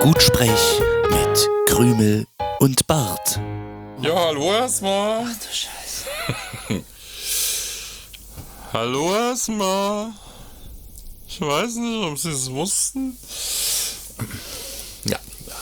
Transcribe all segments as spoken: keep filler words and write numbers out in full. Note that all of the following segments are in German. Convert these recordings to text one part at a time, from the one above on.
Gutsprech mit Krümel und Bart. Ja, hallo erstmal. Ach du Scheiße. Hallo erstmal. Ich weiß nicht, ob Sie es wussten. Ja.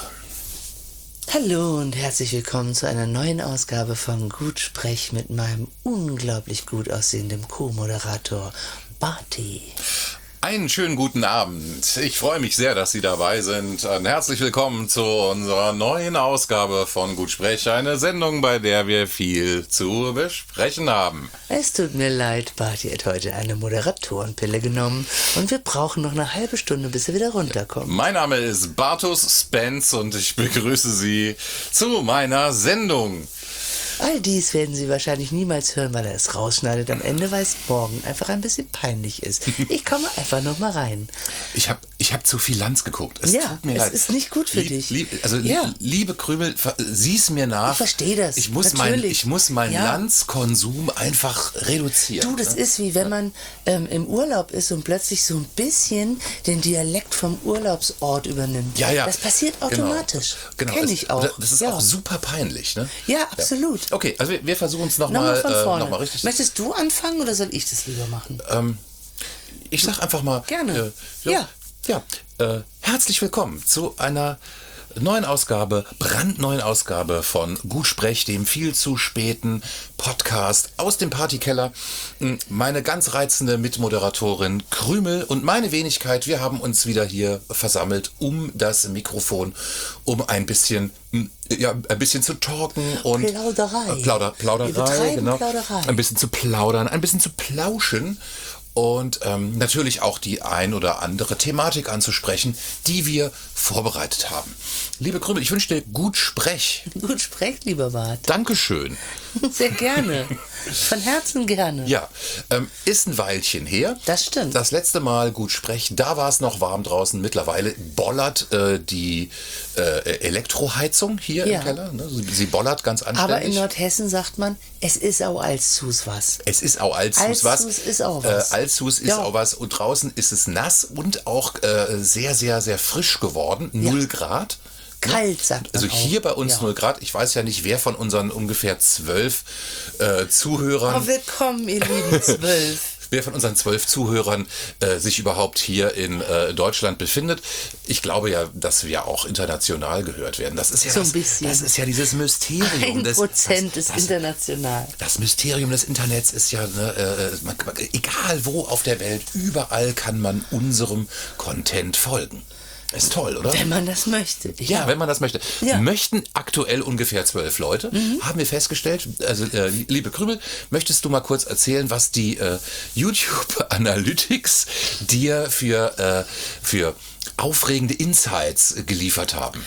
Hallo und herzlich willkommen zu einer neuen Ausgabe von Gutsprech mit meinem unglaublich gut aussehenden Co-Moderator Barty. Einen schönen guten Abend. Ich freue mich sehr, dass Sie dabei sind. Und herzlich willkommen zu unserer neuen Ausgabe von Gutsprech. Eine Sendung, bei der wir viel zu besprechen haben. Es tut mir leid, Barty hat heute eine Moderatorenpille genommen und wir brauchen noch eine halbe Stunde, bis er wieder runterkommt. Mein Name ist Bartus Spence und ich begrüße Sie zu meiner Sendung. All dies werden Sie wahrscheinlich niemals hören, weil er es rausschneidet am Ende, weil es morgen einfach ein bisschen peinlich ist. Ich komme einfach noch mal rein. Ich habe ich hab zu viel Lanz geguckt. Es ja, tut mir es leid. ist nicht gut für lieb, dich. Lieb, also ja. liebe Krümel, sieh es mir nach. Ich verstehe das. Ich muss Natürlich. mein, ich muss meinen ja. Lanzkonsum einfach reduzieren. Du, das ne? ist wie wenn man ähm, im Urlaub ist und plötzlich so ein bisschen den Dialekt vom Urlaubsort übernimmt. Ja, ja. Das passiert automatisch. Genau. Kenn genau. ich auch. Das ist ja. auch super peinlich, ne? Ja, absolut. Ja. Okay, also wir, wir versuchen es Nochmal nochmal von äh, vorne. noch mal richtig. Möchtest du anfangen oder soll ich das lieber machen? Ähm, ich sag einfach mal. Gerne. Äh, ja. Ja. Äh, herzlich willkommen zu einer neuen Ausgabe, brandneuen Ausgabe von Gutsprech, dem viel zu späten Podcast aus dem Partykeller. Meine ganz reizende Mitmoderatorin Krümel und meine Wenigkeit, wir haben uns wieder hier versammelt um das Mikrofon, um ein bisschen, ja, ein bisschen zu talken und Plauderei. Plauder, Plauderei, genau. Plauderei. Ein bisschen zu plaudern, ein bisschen zu plauschen. Und ähm, natürlich auch die ein oder andere Thematik anzusprechen, die wir vorbereitet haben. Liebe Krümel, ich wünsche dir gut Sprech. Gut sprecht, lieber Bart. Dankeschön. Sehr gerne. Von Herzen gerne. Ja, ähm, ist ein Weilchen her. Das stimmt. Das letzte Mal gut Sprech, da war es noch warm draußen. Mittlerweile bollert äh, die äh, Elektroheizung hier Ja. im Keller. Ne? Sie, sie bollert ganz anständig. Aber in Nordhessen sagt man, es ist auch Alzus was. Es ist auch Alzus was. Alzus ist auch was. Äh, Alzus ist Ja. auch was. Und draußen ist es nass und auch äh, sehr, sehr, sehr frisch geworden. Null Ja. Grad. Kalt, sagt man Also auch. hier bei uns Ja. null Grad. Ich weiß ja nicht, wer von unseren ungefähr zwölf äh, Zuhörern... Oh, willkommen, ihr lieben Zwölf. Wer von unseren zwölf Zuhörern äh, sich überhaupt hier in äh, Deutschland befindet. Ich glaube ja, dass wir auch international gehört werden. Das ist ja, So ein das, bisschen. das ist ja dieses Mysterium. Ein des, Prozent das, ist das, international. Das Mysterium des Internets ist ja, ne, äh, man, egal wo auf der Welt, überall kann man unserem Content folgen. Ist toll, oder? Wenn man das möchte. Ja, Ja. wenn man das möchte. Ja. Möchten aktuell ungefähr zwölf Leute, Mhm. haben wir festgestellt. Also, äh, liebe Krümel, möchtest du mal kurz erzählen, was die äh, YouTube Analytics dir für, äh, für aufregende Insights geliefert haben?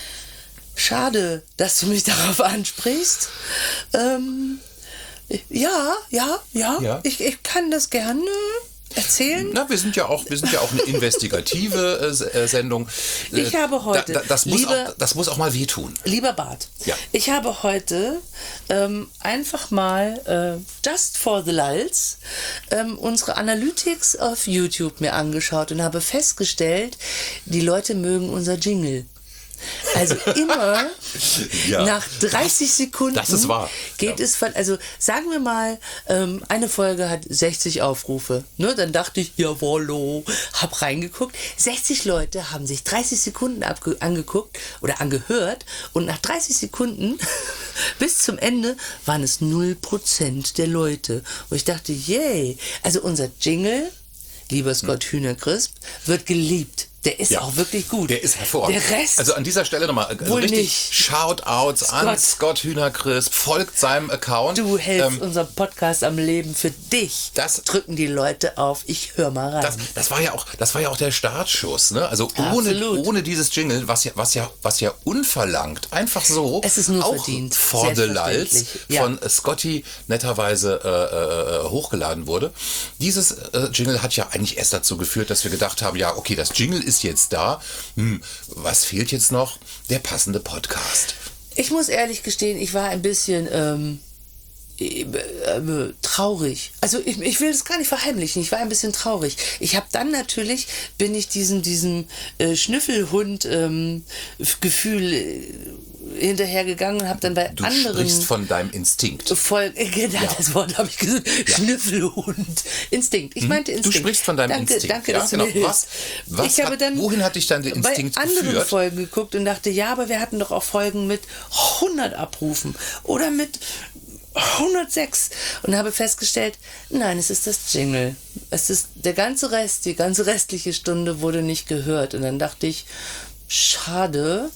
Schade, dass du mich darauf ansprichst. Ähm, ja, ja, ja, Ja. Ich, ich kann das gerne erzählen. Na, wir sind ja auch, wir sind ja auch eine investigative äh, S- äh, Sendung. Äh, Ich habe heute, Da, da, das, muss liebe- auch, das muss auch mal wehtun. Lieber Bart, Ja. ich habe heute ähm, einfach mal, äh, just for the lulz, ähm, unsere Analytics auf YouTube mir angeschaut und habe festgestellt, die Leute mögen unser Jingle. Also immer Ja. nach dreißig Sekunden Das ist wahr. geht Ja. es von, also sagen wir mal, ähm, eine Folge hat sechzig Aufrufe. Ne? Dann dachte ich, jawollo, hab reingeguckt. sechzig Leute haben sich dreißig Sekunden abge- angeguckt oder angehört und nach dreißig Sekunden bis zum Ende waren es null Prozent der Leute. Und ich dachte, yay, also unser Jingle, lieber Scott Hühnercrisp, wird geliebt. Der ist Ja. auch wirklich gut. Der ist hervorragend. Der Rest Also an dieser Stelle nochmal also wohl richtig nicht. Shoutouts an Scott Hühnercrisp. Folgt seinem Account. Du hältst Ähm, unseren Podcast am Leben für dich. das- drücken die Leute auf. Ich hör mal rein. Das, das war ja auch, das war ja auch der Startschuss, ne? Also ohne, Absolut. ohne dieses Jingle, was ja, was ja, was ja unverlangt, einfach so, Es ist nur auch verdient. for the Lulz Selbstverständlich. Ja. von Scotty netterweise äh, äh, hochgeladen wurde. Dieses äh, Jingle hat ja eigentlich erst dazu geführt, dass wir gedacht haben, ja, okay, das Jingle ist jetzt da. Hm, was fehlt jetzt noch? Der passende Podcast. Ich muss ehrlich gestehen, ich war ein bisschen ähm, äh, äh, traurig. Also ich, ich will das gar nicht verheimlichen. Ich war ein bisschen traurig. Ich habe dann natürlich, bin ich diesem, diesem äh, Schnüffelhund-Gefühl äh, hinterhergegangen und habe dann bei Du anderen... sprichst von deinem Instinkt. Voll, genau, Ja. das Wort habe ich gesagt. Ja. Schnüffelhund. Instinkt. Ich meinte Du Instinkt. sprichst von deinem danke, Instinkt. Danke, Ja, dass du genau. mir hilfst. Was- was ich habe hat- dann wohin hat dich dann der Instinkt bei anderen geführt? Folgen geguckt und dachte, ja, aber wir hatten doch auch Folgen mit hundert Abrufen oder mit hundertsechs und habe festgestellt, nein, es ist das Jingle. Es ist der ganze Rest, die ganze restliche Stunde wurde nicht gehört. Und dann dachte ich, schade,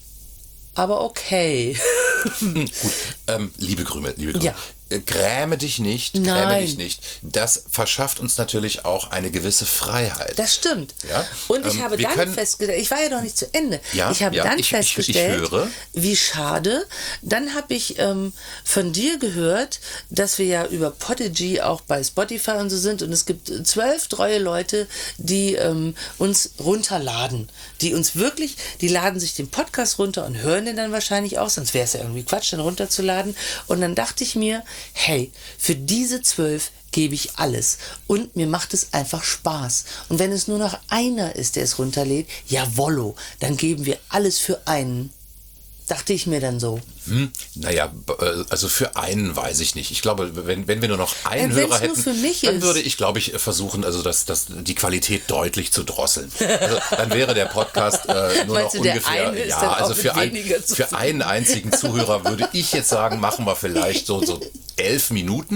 aber okay. Gut, ähm, liebe Krümel, liebe Krümel, Ja. äh, gräme dich nicht, gräme Nein. dich nicht. Das verschafft uns natürlich auch eine gewisse Freiheit. Das stimmt. Ja, Und ich ähm, habe wir dann können- festgestellt, ich war ja noch nicht zu Ende. Ja, ich habe ja, dann ich- ich- ich festgestellt, höre. wie schade. Dann habe ich ähm, von dir gehört, dass wir ja über Podigy auch bei Spotify und so sind. Und es gibt zwölf treue Leute, die ähm, uns runterladen. Die uns wirklich, die laden sich den Podcast runter und hören den dann wahrscheinlich auch, sonst wäre es ja irgendwie Quatsch, den runterzuladen. Und dann dachte ich mir, hey, für diese zwölf gebe ich alles. Und mir macht es einfach Spaß. Und wenn es nur noch einer ist, der es runterlädt, jawollo, dann geben wir alles für einen. Dachte ich mir dann so. Hm, naja, b- äh, also für einen weiß ich nicht. Ich glaube, wenn, wenn wir nur noch einen Ja, wenn's Hörer nur hätten, für mich dann ist. würde ich, glaube ich, versuchen, also das, das, die Qualität deutlich zu drosseln. Also, dann wäre der Podcast äh, nur Meinst noch du, der ungefähr, eine ist ja, dann auch also mit für, ein, weniger zu für viel? einen einzigen Zuhörer würde ich jetzt sagen, machen wir vielleicht so, so elf Minuten.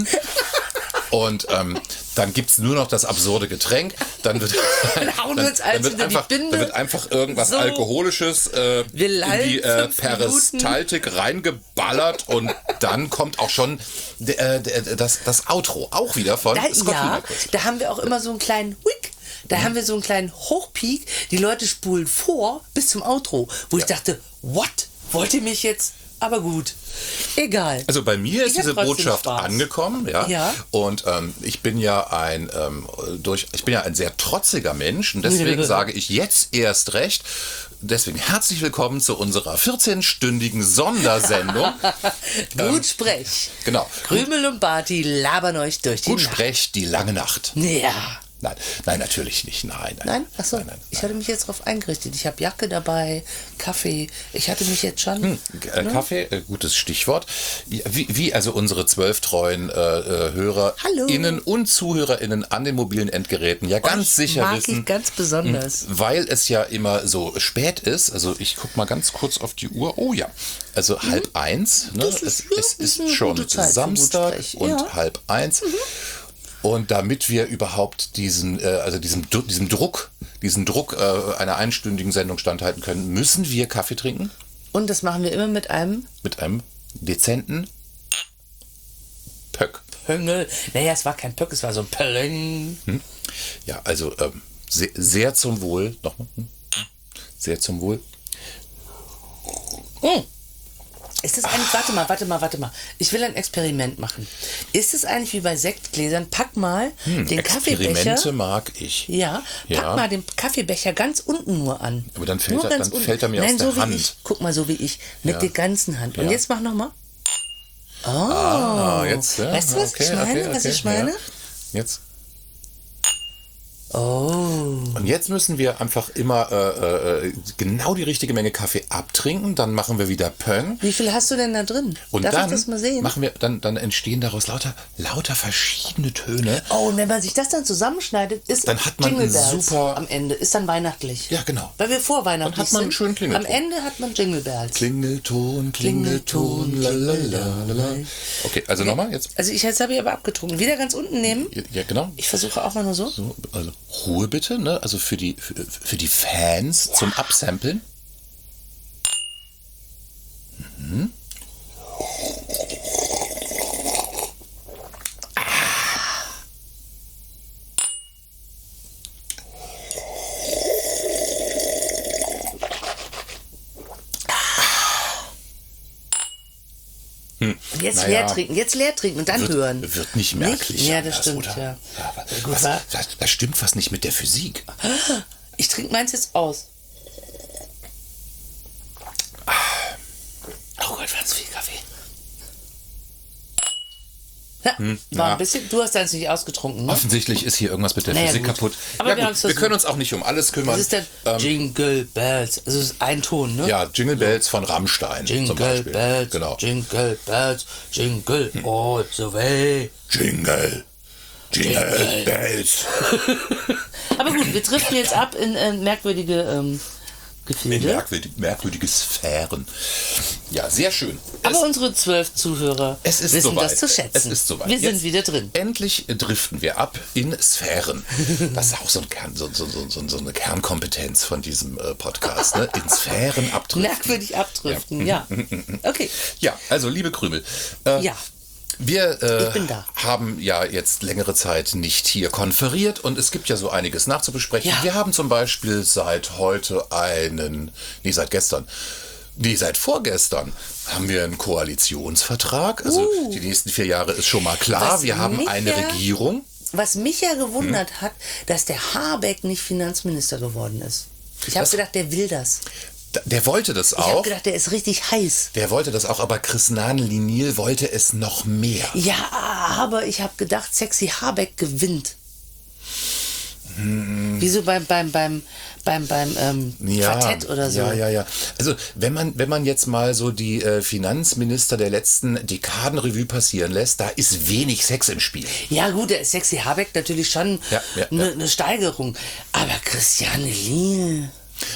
Und ähm, dann gibt es nur noch das absurde Getränk. Dann wird, Dann hauen wir dann, uns eins dann wird, hinter die einfach, Binde. dann wird einfach irgendwas So. Alkoholisches äh, Wir in lallen die äh, fünf Minuten. Peristaltik reingeballert und dann kommt auch schon der, der, das, das Outro. Auch wieder von Da, Scott ja, Wienerkurz. da haben wir auch immer so einen kleinen Wick. Da haben wir so einen kleinen Hochpeak. Die Leute spulen vor bis zum Outro, wo ich dachte, what? Wollt ihr mich jetzt? Aber gut. Egal. Also bei mir ist Ich hab diese trotzdem Botschaft Spaß. angekommen, ja. Ja. Und ähm, ich bin ja ein ähm, durch, ich bin ja ein sehr trotziger Mensch und deswegen sage ich jetzt erst recht. Deswegen herzlich willkommen zu unserer vierzehnstündigen Sondersendung. Gut sprech. Genau. Krümel und Barty labern euch durch die Gut Nacht. sprech die lange Nacht. Ja. Nein, nein, natürlich nicht. Nein, nein. Nein? Achso, nein, nein, ich hatte mich jetzt darauf eingerichtet. Ich habe Jacke dabei, Kaffee. Ich hatte mich jetzt schon... Hm, äh, Kaffee, äh, gutes Stichwort. Wie, wie also unsere zwölf treuen äh, äh, HörerInnen und ZuhörerInnen an den mobilen Endgeräten ja ganz Euch sicher mag wissen, ich ganz besonders. weil es ja immer so spät ist. Also ich guck mal ganz kurz auf die Uhr. Oh ja, also halb eins. Ne? Das ist- es, ja, es ist ist eine schon gute Zeit für Samstag Gutsprech. und Ja. halb eins. Und damit wir überhaupt diesen, äh, also diesem, Dru- diesem Druck, diesen Druck äh, einer einstündigen Sendung standhalten können, müssen wir Kaffee trinken Und das machen wir immer mit einem mit einem dezenten Pöck. Pöngel. Naja, es war kein Pöck, es war so ein Pölleng. Ja, also ähm, sehr, sehr zum Wohl. Nochmal. Hm? Sehr zum Wohl. Mm. Ist das eigentlich, warte mal, warte mal, warte mal. Ich will ein Experiment machen. Ist es eigentlich wie bei Sektgläsern? Pack mal den Kaffeebecher. Experimente mag ich. Ja, pack Ja. mal den Kaffeebecher ganz unten nur an. Aber dann fällt nur er- ganz dann unten. fällt er mir Nein, aus der so wie Hand. ich. Guck mal, so wie ich. Mit Ja. der ganzen Hand. Und Ja. jetzt mach noch mal. Oh. Ah, jetzt. Ja, Weißt du, was okay, ich meine? okay, was okay, ich meine? Ja. Jetzt. Oh. Und jetzt müssen wir einfach immer äh, äh, genau die richtige Menge Kaffee abtrinken. Dann machen wir wieder Pöng. Wie viel hast du denn da drin? Und Darf dann ich das mal sehen? machen wir, dann, dann entstehen daraus lauter, lauter verschiedene Töne. Oh, und wenn man sich das dann zusammenschneidet, ist Dann hat man Jingle ein Bells super- am Ende. Ist dann weihnachtlich. Ja, genau. Weil wir vorweihnachtlich Dann hat man einen sind. schönen Klingelton. Am Ende hat man Jingle Bells. Klingelton, Klingelton, lalalala. Okay, also nochmal jetzt. Also ich jetzt habe ich aber abgetrunken. Wieder ganz unten nehmen. Ja, genau. Ich versuche auch mal nur so. So, also Ruhe bitte, ne? Also für die, für, für die Fans zum Absamplen. Mhm. Und jetzt Naja. leer trinken, jetzt leer trinken und dann Wird, hören. wird nicht merklich. Ja, das anders, stimmt, oder? ja. aber Gut, was, wa? da, da stimmt was nicht mit der Physik. Ich trinke meins jetzt aus. Oh Gott, ganz viel Kaffee. Na, war ja. ein bisschen, du hast deins nicht ausgetrunken, ne? Offensichtlich ist hier irgendwas mit der Naja, Physik gut. kaputt. Aber ja, wir gut, haben's wir versucht. können uns auch nicht um alles kümmern. Das ist der Ähm, Jingle Bells. Also es ist ein Ton, ne? ja, Jingle Bells von Rammstein zum Jingle Beispiel. Bells, Genau. Jingle Bells, Jingle all the way. Jingle. Jingle Bells. Aber gut, wir driften jetzt ab in äh, merkwürdige ähm, In Gefilde. merkwürdig, merkwürdige Sphären. Ja, sehr schön. Aber unsere zwölf Zuhörer Es ist wissen soweit. das zu schätzen. Es ist soweit. Wir sind Jetzt wieder drin. Endlich driften wir ab in Sphären. Das ist auch so, ein Kern, so, so, so, so so eine Kernkompetenz von diesem äh, Podcast. Ne? In Sphären abdriften. Merkwürdig abdriften, ja. Okay. Ja, also liebe Krümel. Äh, Ja. Wir äh, Ich bin da. haben ja jetzt längere Zeit nicht hier konferiert und es gibt ja so einiges nachzubesprechen. Ja. Wir haben zum Beispiel seit heute einen, nee, seit gestern, nee, seit vorgestern haben wir einen Koalitionsvertrag. Also Uh. die nächsten vier Jahre ist schon mal klar. Was Wir haben mich eine ja- Regierung. Was mich ja gewundert Hm. hat, dass der Habeck nicht Finanzminister geworden ist. Ich habe Das- gedacht, der will das. Der wollte das Ich habe auch. gedacht, der ist richtig heiß. Der wollte das auch, aber Chris Linil wollte es noch mehr. Ja, aber ich habe gedacht, Sexy Habeck gewinnt. Hm. Wie so beim, beim, beim, beim, beim ähm, Quartett oder so. Ja, ja, ja. Also wenn man, wenn man jetzt mal so die äh, Finanzminister der letzten Dekadenrevue passieren lässt, da ist wenig Sex im Spiel. Ja gut, der Sexy Habeck natürlich schon Ja, ja, eine ja. ne Steigerung. Aber Christiane Liel...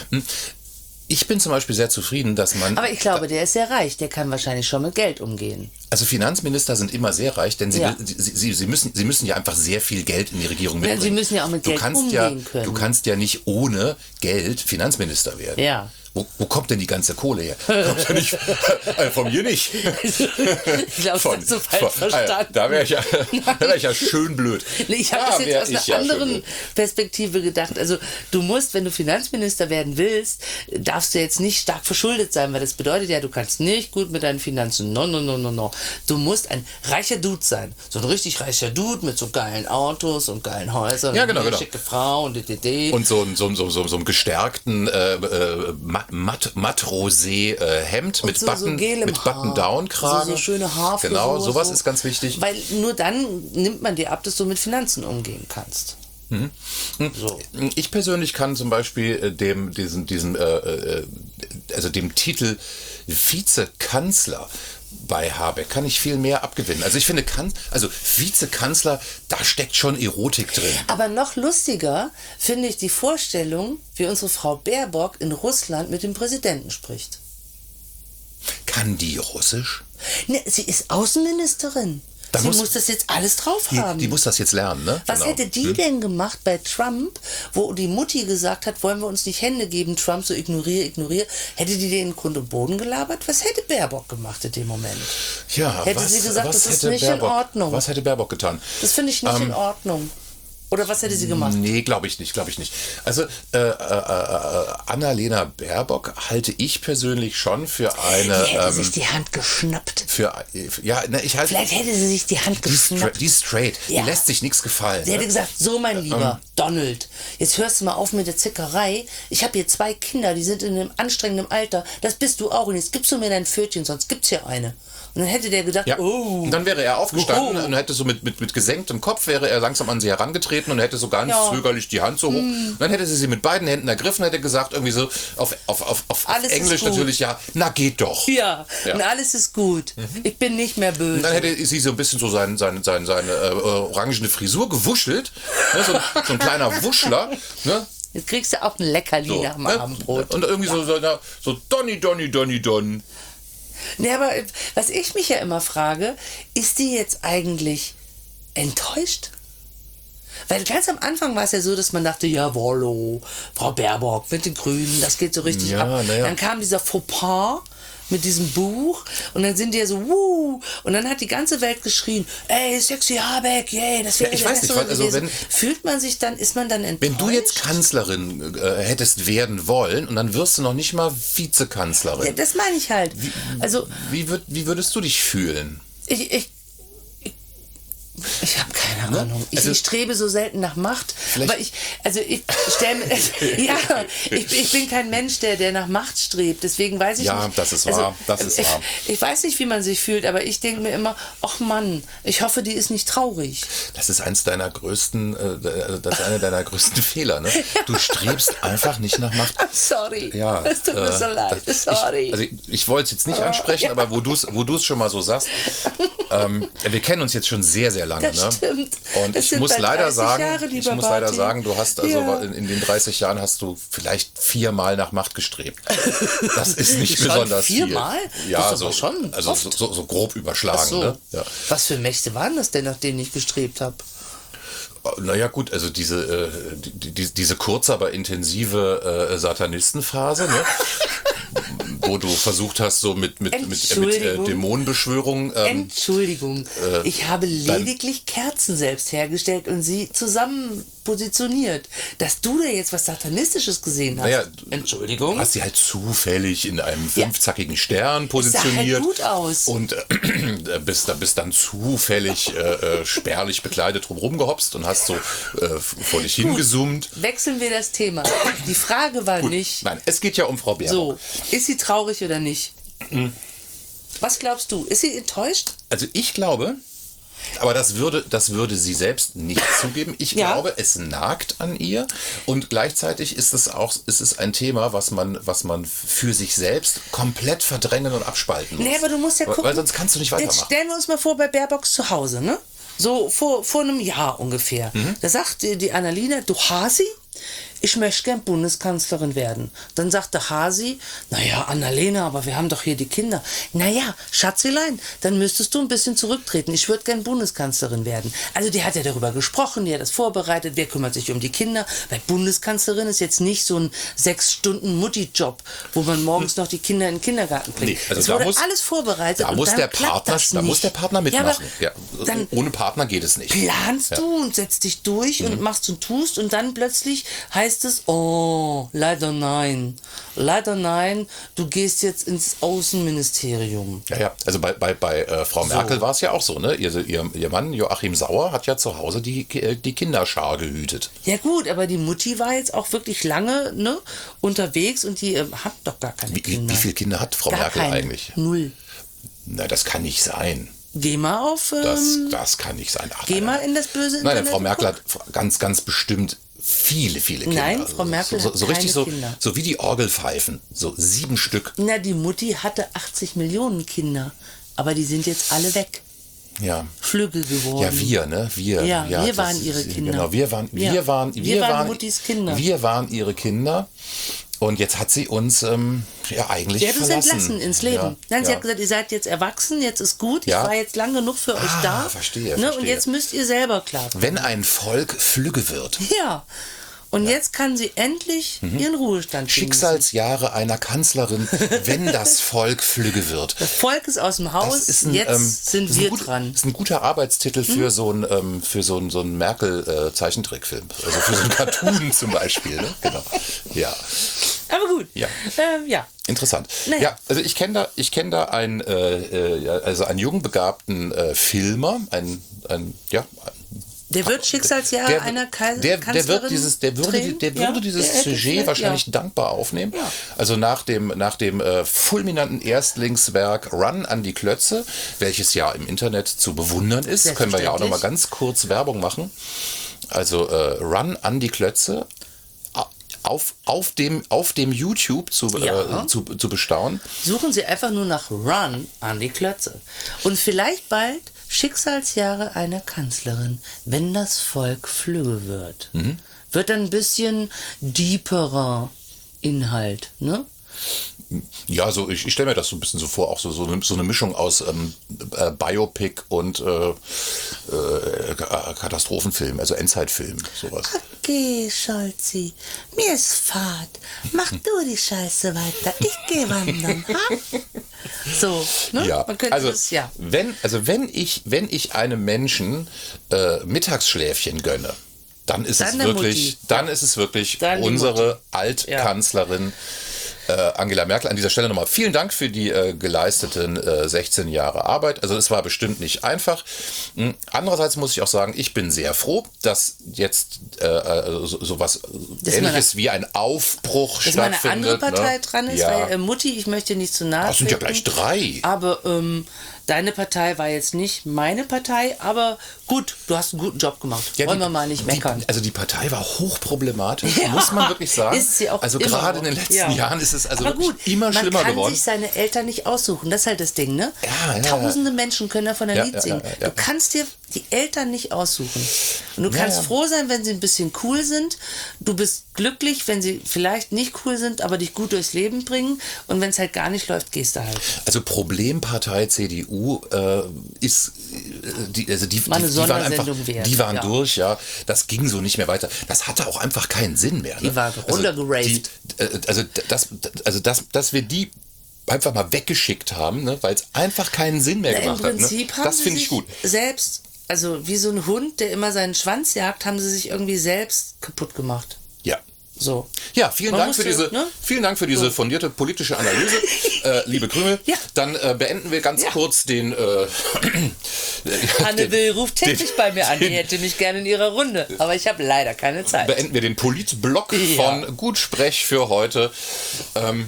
Ich bin zum Beispiel sehr zufrieden, dass man... Aber ich glaube, der ist sehr reich. Der kann wahrscheinlich schon mit Geld umgehen. Also Finanzminister sind immer sehr reich, denn sie, Ja. sie, sie, sie, müssen, sie müssen ja einfach sehr viel Geld in die Regierung Ja, mitbringen. sie müssen ja auch mit du Geld kannst umgehen ja, können. Du kannst ja nicht ohne Geld Finanzminister werden. Ja. Wo, wo kommt denn die ganze Kohle her? Kommt ja nicht, äh, von mir nicht. Ich glaube, das hast du falsch von- verstanden. Da wäre ich, ja, da wär ich ja schön blöd. Nee, ich habe Da das wär jetzt aus ich einer ja schön anderen blöd. Perspektive gedacht. Also du musst, wenn du Finanzminister werden willst, darfst du jetzt nicht stark verschuldet sein, weil das bedeutet ja, du kannst nicht gut mit deinen Finanzen. No, no, no, no, no. Du musst ein reicher Dude sein. So ein richtig reicher Dude mit so geilen Autos und geilen Häusern. Ja, und genau, eine genau. schicke Frau und d. Und so, ein- so, ein- so, so, so einem gestärkten äh, äh, matt, matt, matt rosé äh, Hemd mit so, Button, so Gel im mit Button Haar. Down Kragen. So, so schöne Haarfrisur. Genau, sowas so. ist ganz wichtig. Weil nur dann nimmt man dir ab, dass du mit Finanzen umgehen kannst. So. Ich persönlich kann zum Beispiel äh, dem diesen diesen äh, äh, also dem Titel Vizekanzler bei Habeck kann ich viel mehr abgewinnen. Also ich finde, kan also Vizekanzler, da steckt schon Erotik drin. Aber noch lustiger finde ich die Vorstellung, wie unsere Frau Baerbock in Russland mit dem Präsidenten spricht. Kann die Russisch? Ne, sie ist Außenministerin. Da sie muss- muss, das jetzt alles drauf Die, haben. die muss das jetzt lernen, ne? Was Genau. hätte die denn gemacht bei Trump, wo die Mutti gesagt hat, wollen wir uns nicht Hände geben, Trump so ignoriere, ignoriere. Hätte die den in Grund und Boden gelabert? Was hätte Baerbock gemacht in dem Moment? Ja, Hätte was, sie gesagt, was das ist hätte nicht in Baerbock, Ordnung. Was hätte Baerbock getan? Das finde ich nicht Ähm, in Ordnung. Oder was hätte sie gemacht? Nee, glaube ich nicht, glaube ich nicht. Also äh, äh, äh, Annalena Baerbock halte ich persönlich schon für eine Die hätte ähm, sich die Hand geschnappt. für äh, ja, ne, ich halte Vielleicht hätte sie sich die Hand die, ist stra geschnappt. die ist straight, Ja. die lässt sich nichts gefallen. Sie hätte Ne? gesagt, so mein Lieber, Donald, jetzt hörst du mal auf mit der Zickerei. Ich habe hier zwei Kinder, die sind in einem anstrengenden Alter. Das bist du auch. Und jetzt gibst du mir dein Pfötchen, sonst gibt's hier eine. Und dann hätte der gedacht, Ja. oh. Und dann wäre er aufgestanden Oh. und hätte so mit, mit, mit gesenktem Kopf wäre er langsam an sie herangetreten und hätte so ganz Ja. zögerlich die Hand so hoch. Und dann hätte sie sie mit beiden Händen ergriffen, hätte gesagt irgendwie so auf, auf, auf, auf Alles ist Englisch gut. natürlich, ja, na geht doch. Ja, Ja. und alles ist gut. Ich bin nicht mehr böse. Und dann hätte sie so ein bisschen so sein, sein, sein, seine äh, orangene Frisur gewuschelt. Ne, so, so ein kleiner Wuschler. Ne, Jetzt kriegst du auch ein Leckerli so, nach dem ne, Abendbrot. und irgendwie so, so, na, so Donny, Donny, Donny, Don. Nee, aber was ich mich ja immer frage, ist die jetzt eigentlich enttäuscht? Weil ganz am Anfang war es ja so, dass man dachte, jawollo, Frau Baerbock mit den Grünen, das geht so richtig Ja, ab. na ja. Dann kam dieser Fauxpas mit diesem Buch und dann sind die ja so, wuh, und dann hat die ganze Welt geschrien, ey, Sexy Habeck, yay, das wäre Ja, ich der weiß nicht, Bessere also gewesen. wenn- Fühlt man sich dann, ist man dann enttäuscht? Wenn du jetzt Kanzlerin äh, hättest werden wollen und dann wirst du noch nicht mal Vizekanzlerin. Ja, das meine ich halt. Also, Wie, würd, wie würdest du dich fühlen? ich, ich Ich habe keine Ahnung. Ich, Also- ich strebe so selten nach Macht. Aber ich, also ich stelle mir, ja, ich, ich bin kein Mensch, der, der nach Macht strebt. Deswegen weiß ich Ja, nicht. das ist wahr, das ist ich, wahr. Ich weiß nicht, wie man sich fühlt, aber ich denke mir immer, ach Mann, ich hoffe, die ist nicht traurig. Das ist eins deiner größten, äh, das ist einer deiner größten Fehler, ne? Du strebst einfach nicht nach Macht. I'm sorry. Ja, Es tut mir äh, so leid. das- Sorry. Ich, also ich, ich wollte es jetzt nicht ansprechen, aber wo du es wo du's schon mal so sagst, ähm, wir kennen uns jetzt schon sehr, sehr lange. Das Ne? stimmt. Und Es ich sind muss bald leider dreißig sagen, Jahre, ich lieber muss leider Barty. sagen, du hast also Ja. in, in den dreißig Jahren hast du vielleicht viermal nach Macht gestrebt. Das ist nicht Schon besonders viermal? viel. Ja, Das ist so, aber schon also oft. so, so grob überschlagen. Ach so. Ne? Ja. Was für Mächte waren das denn, nach denen ich gestrebt habe? Naja gut, also diese, äh, die, die, diese kurze, aber intensive äh, Satanistenphase, ne? wo du versucht hast, so mit, mit, mit, mit äh, Entschuldigung. Dämonenbeschwörung. Ähm, Entschuldigung, ich habe lediglich Kerzen selbst hergestellt und sie zusammen positioniert. Dass du da jetzt was Satanistisches gesehen hast. naja, Entschuldigung. du hast sie halt zufällig in einem Ja. fünfzackigen Stern sah halt positioniert. gut aus. Und äh, bist, da- bist dann zufällig äh, äh, spärlich bekleidet drumherum gehopst und hast so äh, vor dich hingesummt. Wechseln wir das Thema. Die Frage war nicht, Nein, es geht ja um Frau Baerbock. so, ist sie traurig oder nicht? Was glaubst du? Ist sie enttäuscht? Also ich glaube, aber das würde, das würde sie selbst nicht zugeben. Ich Ja. glaube, es nagt an ihr und gleichzeitig ist es auch, ist es ein Thema, was man, was man für sich selbst komplett verdrängen und abspalten muss. Nee, aber du musst ja Weil- gucken. Weil sonst kannst du nicht Jetzt weitermachen. stellen wir uns mal vor bei Baerbocks zu Hause, ne? So vor, vor einem Jahr ungefähr. Mhm. Da sagt die, die Annalena, du Hasi, ich möchte gern Bundeskanzlerin werden. Dann sagte Hasi, naja, Annalena, aber wir haben doch hier die Kinder. Naja, Schatzelein, dann müsstest du ein bisschen zurücktreten. Ich würde gern Bundeskanzlerin werden. Also die hat ja darüber gesprochen, die hat das vorbereitet, wer kümmert sich um die Kinder. Weil Bundeskanzlerin ist jetzt nicht so ein sechs Stunden Mutti-Job, wo man morgens noch die Kinder in den Kindergarten bringt. Nee, also es da wurde muss- alles vorbereitet. Da und muss dann der klappt Partner, das da muss nicht. der Partner Ja, aber mitmachen. Ja, dann ohne Partner geht es nicht. planst du und setzt dich durch und machst und tust und dann plötzlich heißt es, oh, leider nein. Leider nein, du gehst jetzt ins Außenministerium. Ja, ja. Also bei, bei, bei äh, Frau Merkel war es ja auch so, ne? Ihr, ihr, ihr Mann Joachim Sauer hat ja zu Hause die, äh, die Kinderschar gehütet. Ja gut, aber die Mutti war jetzt auch wirklich lange ne, unterwegs und die ähm, hat doch gar keine Wie, wie, Kinder. wie viele Kinder hat Frau Gar Merkel keine. eigentlich? Null. Na, das kann nicht sein. Geh mal auf, ähm, Das, das kann nicht sein. Ach, geh nein, mal nein. in das böse Nein, Internet Frau und Merkel guck. hat ganz, ganz bestimmt viele, viele Kinder. Nein, Frau Merkel so, so, hat so richtig keine so, Kinder. so wie die Orgelpfeifen. So sieben Stück. Na, die Mutti hatte achtzig Millionen Kinder, aber die sind jetzt alle weg. Ja. Flügel geworden. Ja, wir, ne? Wir. Ja, wir das waren ist- ihre Kinder. Genau, wir waren, wir Ja, waren, wir, wir waren waren Muttis Kinder. Wir waren ihre Kinder. Und jetzt hat sie uns ähm, ja eigentlich Sie hat uns verlassen. entlassen ins Leben. Ja, Nein, sie ja. hat gesagt, ihr seid jetzt erwachsen, jetzt ist gut, Ja. ich war jetzt lang genug für euch Ah, da. verstehe, ne, Und verstehe. jetzt müsst ihr selber klarkommen. Wenn ein Volk flügge wird. Ja. Und jetzt kann sie endlich ihren Ruhestand genießen. Schicksalsjahre einer Kanzlerin, wenn das Volk flügge wird. Das Volk ist aus dem Haus, Das ist ein, jetzt ähm, sind das ist ein wir gut, dran. Hm? Das ist ein guter Arbeitstitel für so einen ähm, für so einen, so einen Merkel-Zeichentrickfilm. also für so einen Cartoon zum Beispiel. Ne? Genau. Ja, Aber gut. Ja. Ähm, ja. interessant. Naja. Ja, also ich kenne da, ich kenne da einen, äh, äh, ja, also einen jungen begabten äh, Filmer, einen, ein, ja, Der wird Schicksalsjahre der, einer Kais der, Kanzlerin der wird dieses, der würde, drehen? der würde Ja, dieses der hätte Sujet vielleicht- wahrscheinlich ja. dankbar aufnehmen. Ja. Also nach dem, nach dem äh, fulminanten Erstlingswerk Run an die Klötze, welches ja im Internet zu bewundern ist, können wir ja auch noch mal ganz kurz Werbung machen. Also äh, Run an die Klötze auf, auf, dem, auf dem YouTube zu, Ja. äh, zu, zu bestaunen. Suchen Sie einfach nur nach Run an die Klötze. Und vielleicht bald Schicksalsjahre einer Kanzlerin, wenn das Volk flügge wird. Mhm. Wird dann ein bisschen deeperer Inhalt, ne? Ja, so ich, ich stelle mir das so ein bisschen so vor, auch so, so, eine, so eine Mischung aus ähm, äh, Biopic und äh, äh, Katastrophenfilm, also Endzeitfilm, sowas. Okay, Scholzi, mir ist Fahrt. Mach du die Scheiße weiter. Ich gehe wandern, ha? So, ne? Ja, Man könnte also, das, ja. wenn, also wenn ich, wenn ich einem Menschen äh, Mittagsschläfchen gönne, dann ist Dann es der wirklich, Mutti. dann ist es wirklich Dann die unsere Altkanzlerin. äh, Angela Merkel. An dieser Stelle nochmal vielen Dank für die äh, geleisteten äh, sechzehn Jahre Arbeit. Also es war bestimmt nicht einfach. Hm. Andererseits muss ich auch sagen, ich bin sehr froh, dass jetzt äh, so, so was Ähnliches wie ein Aufbruch dass mal eine stattfindet. andere Partei ne? dran ist, Ja. weil äh, Mutti, ich möchte nicht zu nahe Das sind ja treten, gleich drei. Aber ähm, deine Partei war jetzt nicht meine Partei, aber gut, du hast einen guten Job gemacht. Ja, Wollen die, wir mal nicht meckern. Die, also die Partei war hochproblematisch, Ja, muss man wirklich sagen. ist sie auch also immer gerade in noch. den letzten Ja. Jahren ist es also aber wirklich gut, immer schlimmer man kann geworden. sich seine Eltern nicht aussuchen. Das ist halt das Ding, ne? Ja, ja, Tausende ja. Menschen können davon ein Ja, Lied ja, singen. ja, ja. Du kannst dir die Eltern nicht aussuchen. Und du Ja, kannst ja. froh sein, wenn sie ein bisschen cool sind. Du bist glücklich, wenn sie vielleicht nicht cool sind, aber dich gut durchs Leben bringen. Und wenn es halt gar nicht läuft, gehst du halt. Also Problempartei C D U äh, ist, äh, die, also die, die, Mal eine die waren einfach, Sondersendung wert, die waren ja. durch, ja. Das ging so nicht mehr weiter. Das hatte auch einfach keinen Sinn mehr. Ne? Die waren runtergeraved. Also, die, äh, also das, also das, dass wir die einfach mal weggeschickt haben, ne? Weil es einfach keinen Sinn mehr Na, gemacht Im Prinzip hat. Ne? haben Das sie finde ich sich gut. selbst, also wie so ein Hund, der immer seinen Schwanz jagt, haben sie sich irgendwie selbst kaputt gemacht. Ja. So. Ja, vielen Man Dank für musste, diese, ne? vielen Dank für diese So. fundierte politische Analyse, äh, liebe Krümel. Ja. Dann äh, beenden wir ganz Ja. kurz den. Äh, Anne den- Will ruft täglich den- bei mir an. Die den- hätte mich gerne in ihrer Runde. Aber ich habe leider keine Zeit. beenden wir den Politblock Ja. von Gutsprech für heute. Ähm,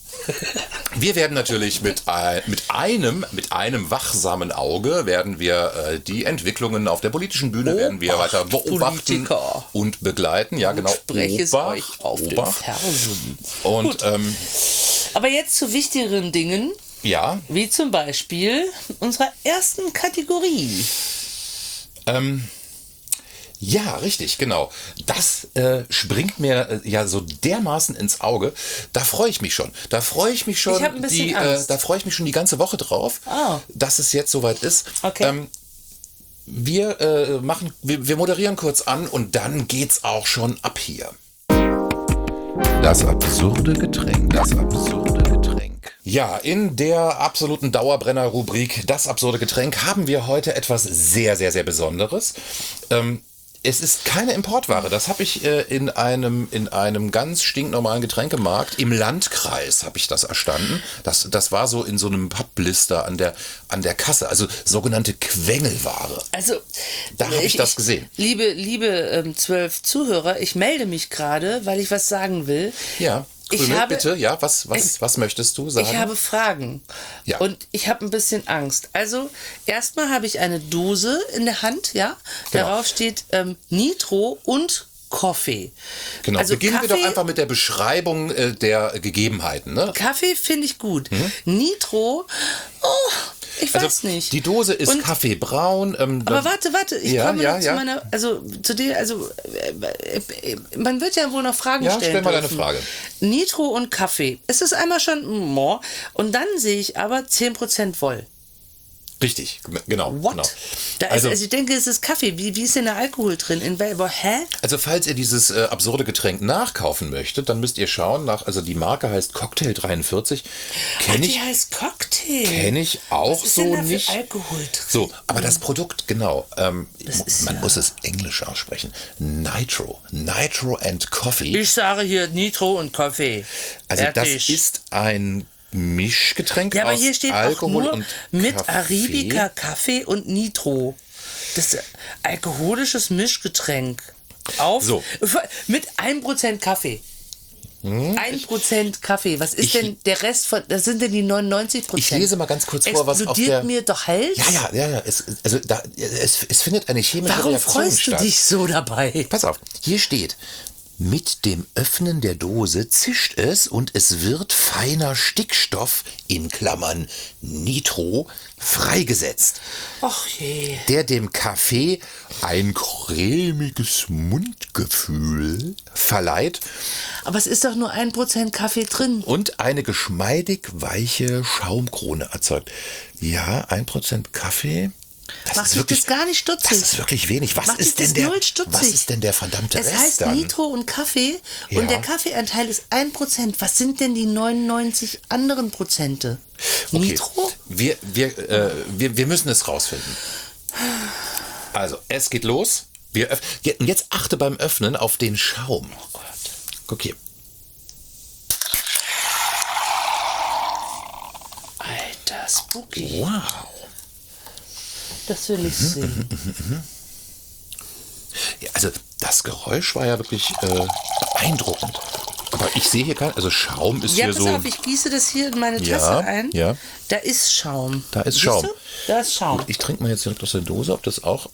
wir werden natürlich mit, ein, mit einem mit einem wachsamen Auge werden wir äh, die Entwicklungen auf der politischen Bühne werden wir Obacht, weiter beobachten Politiker. und begleiten. Ja, genau. Spreche es Obacht, euch auf den Obacht. Fersen. Und Gut. ähm, Aber jetzt zu wichtigeren Dingen, ja, wie zum Beispiel unserer ersten Kategorie. Ähm, ja, richtig, genau. Das äh, springt mir äh, ja so dermaßen ins Auge. Da freue ich mich schon. Da freue ich mich schon. Ich hab ein bisschen die, äh, Angst. Da freue ich mich schon die ganze Woche drauf, Ah. dass es jetzt soweit ist. Okay. Ähm, wir äh, machen, wir, wir moderieren kurz an und dann geht's auch schon ab hier. Das absurde Getränk. Das absurde Getränk. Ja, in der absoluten Dauerbrenner-Rubrik Das absurde Getränk haben wir heute etwas sehr, sehr, sehr Besonderes. Ähm, es ist keine Importware. Das habe ich äh, in einem in einem ganz stinknormalen Getränkemarkt im Landkreis habe ich das erstanden. Das, das war so in so einem Pappblister an der an der Kasse, also sogenannte Quengelware. Also, Da hab ich das gesehen. Liebe, liebe ähm, zwölf Zuhörer, ich melde mich gerade, weil ich was sagen will. Ja, Ich Krümel, habe- bitte. Ja, was was was möchtest du sagen? Ich habe Fragen. Ja. Und ich habe ein bisschen Angst. Also, erstmal habe ich eine Dose in der Hand, ja. Genau. Darauf steht ähm, Nitro und Kaffee. Genau, Also beginnen wir Kaffee- doch einfach mit der Beschreibung äh, der Gegebenheiten. Ne? Kaffee finde ich gut. Nitro, oh, ich weiß nicht. Die Dose ist Und- kaffeebraun. Ähm, Aber warte, warte, ich Ja, komme ja, noch ja. zu meiner, also zu dir, also äh, äh, man wird ja wohl noch Fragen Ja, stellen stell mal deine dürfen. Frage. Nitro und Kaffee. Es ist einmal schon mo, und dann sehe ich aber zehn Prozent Woll. Richtig, g- genau. What? genau. Da ist, Also, also ich denke, es ist Kaffee. Wie, wie ist denn der Alkohol drin? In wel- hä? also falls ihr dieses äh, absurde Getränk nachkaufen möchtet, dann müsst ihr schauen nach, also die Marke heißt Cocktail dreiundvierzig. Kenne Die ich, heißt Cocktail. kenn ich auch Was ist so denn da für nicht. Alkohol drin? So, aber das Produkt, genau, ähm, ist man ja- muss es englisch aussprechen. Nitro. Nitro and Coffee. Ich sage hier Nitro und Kaffee. Also Fertig. das ist ein Mischgetränk Ja, aber aus hier steht Alkohol auch nur und mit Kaffee. Arabica, Kaffee und Nitro. Das ist alkoholisches Mischgetränk. Auf, So. Mit ein Prozent Kaffee. ein Prozent Kaffee. Was ist Ich- denn der Rest von, das sind denn die neunundneunzig Prozent? Ich lese mal ganz kurz vor, was auf Explodiert der... mir doch Hals? Ja, ja, ja, ja. Es, also da, es, es findet eine chemische Warum Reaktion freust du statt. dich so dabei? Pass auf, hier steht, mit dem Öffnen der Dose zischt es und es wird feiner Stickstoff, in Klammern Nitro, freigesetzt, Ach je. der dem Kaffee ein cremiges Mundgefühl verleiht Aber es ist doch nur ein Prozent Kaffee drin. und eine geschmeidig weiche Schaumkrone erzeugt. Ja, ein Prozent Kaffee. Das Macht ist mich wirklich, das gar nicht stutzig. Das ist wirklich wenig. Was Macht mich ist denn das der? null stutzig. Was ist denn der verdammte Es Rest heißt dann? Nitro und Kaffee Ja. und der Kaffeeanteil ist ein Prozent. Was sind denn die neunundneunzig anderen Prozente? Okay. Nitro? Wir, wir, äh, wir, wir müssen es rausfinden. Also, es geht los. Wir öff- Je- Jetzt achte beim Öffnen auf den Schaum. Oh Gott. Guck hier. spooky. Wow. Das will ich sehen. Ja, also das Geräusch war ja wirklich äh, beeindruckend. Aber ich sehe hier kein, also Schaum ist Ja, hier pass so. auf, ich gieße das hier in meine Tasse Ja, ein. ja. Da ist Schaum. Da ist Siehst Schaum. Du? Da ist Schaum. Ich trinke mal jetzt direkt aus der Dose, ob das auch.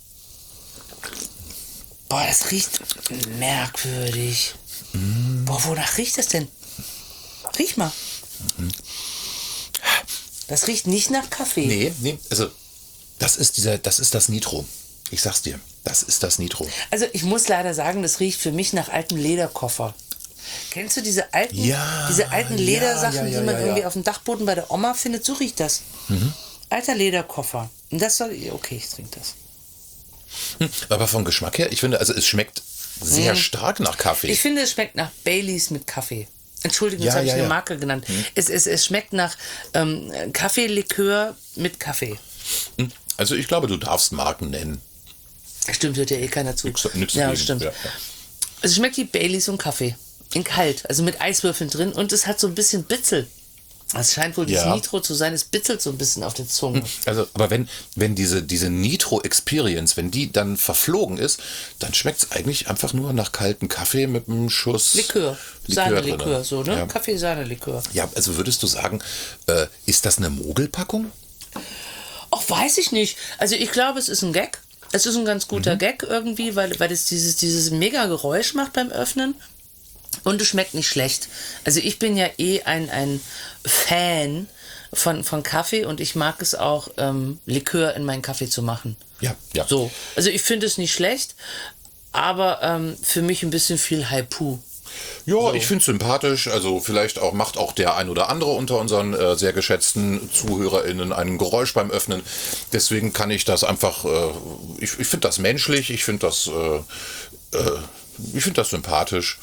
Boah, das riecht merkwürdig. Mm. Boah, wonach riecht das denn? Riech mal. Mhm. Das riecht nicht nach Kaffee. Nee, nee, also das ist dieser, das ist das Nitro. Ich sag's dir, das ist das Nitro. Also ich muss leider sagen, das riecht für mich nach altem Lederkoffer. Kennst du diese alten, Ja, diese alten ja, Ledersachen, ja, ja, die man ja, irgendwie ja. auf dem Dachboden bei der Oma findet? So riecht das. Mhm. Alter Lederkoffer. Und das soll, okay, ich trinke das. Hm, aber vom Geschmack her, ich finde, also es schmeckt sehr mhm. stark nach Kaffee. Ich finde, es schmeckt nach Baileys mit Kaffee. Entschuldigung, Ja, jetzt habe ja, ich eine ja. Marke genannt. Mhm. Es, es, es schmeckt nach ähm, Kaffeelikör mit Kaffee. Hm, Also ich glaube, du darfst Marken nennen. Stimmt, hört ja eh keiner zu. Nix, nix ja, dagegen. stimmt. Ja, ja. Also es schmeckt wie Baileys und Kaffee. In kalt, also mit Eiswürfeln drin. Und es hat so ein bisschen Bitzel. Es scheint wohl Ja. das Nitro zu sein. Es bitzelt so ein bisschen auf der Zunge. Also, aber wenn, wenn diese, diese Nitro-Experience, wenn die dann verflogen ist, dann schmeckt es eigentlich einfach nur nach kaltem Kaffee mit einem Schuss Likör. Likör Sahne-Likör, drin. so, ne? Ja. Kaffee-Sahne-Likör. Ja, also würdest du sagen, äh, ist das eine Mogelpackung? Ach, weiß ich nicht. Also ich glaube, es ist ein Gag. Es ist ein ganz guter Mhm. Gag irgendwie, weil, weil es dieses, dieses mega Geräusch macht beim Öffnen. Und es schmeckt nicht schlecht. Also ich bin ja eh ein, ein Fan von, von Kaffee und ich mag es auch, ähm, Likör in meinen Kaffee zu machen. Ja, ja. So. Also ich finde es nicht schlecht, aber ähm, für mich ein bisschen viel Haipu. Ja, ich finde es sympathisch. Also vielleicht auch macht auch der ein oder andere unter unseren äh, sehr geschätzten ZuhörerInnen ein Geräusch beim Öffnen. Deswegen kann ich das einfach, äh, ich, ich finde das menschlich, ich finde das, äh, äh, ich finde das sympathisch.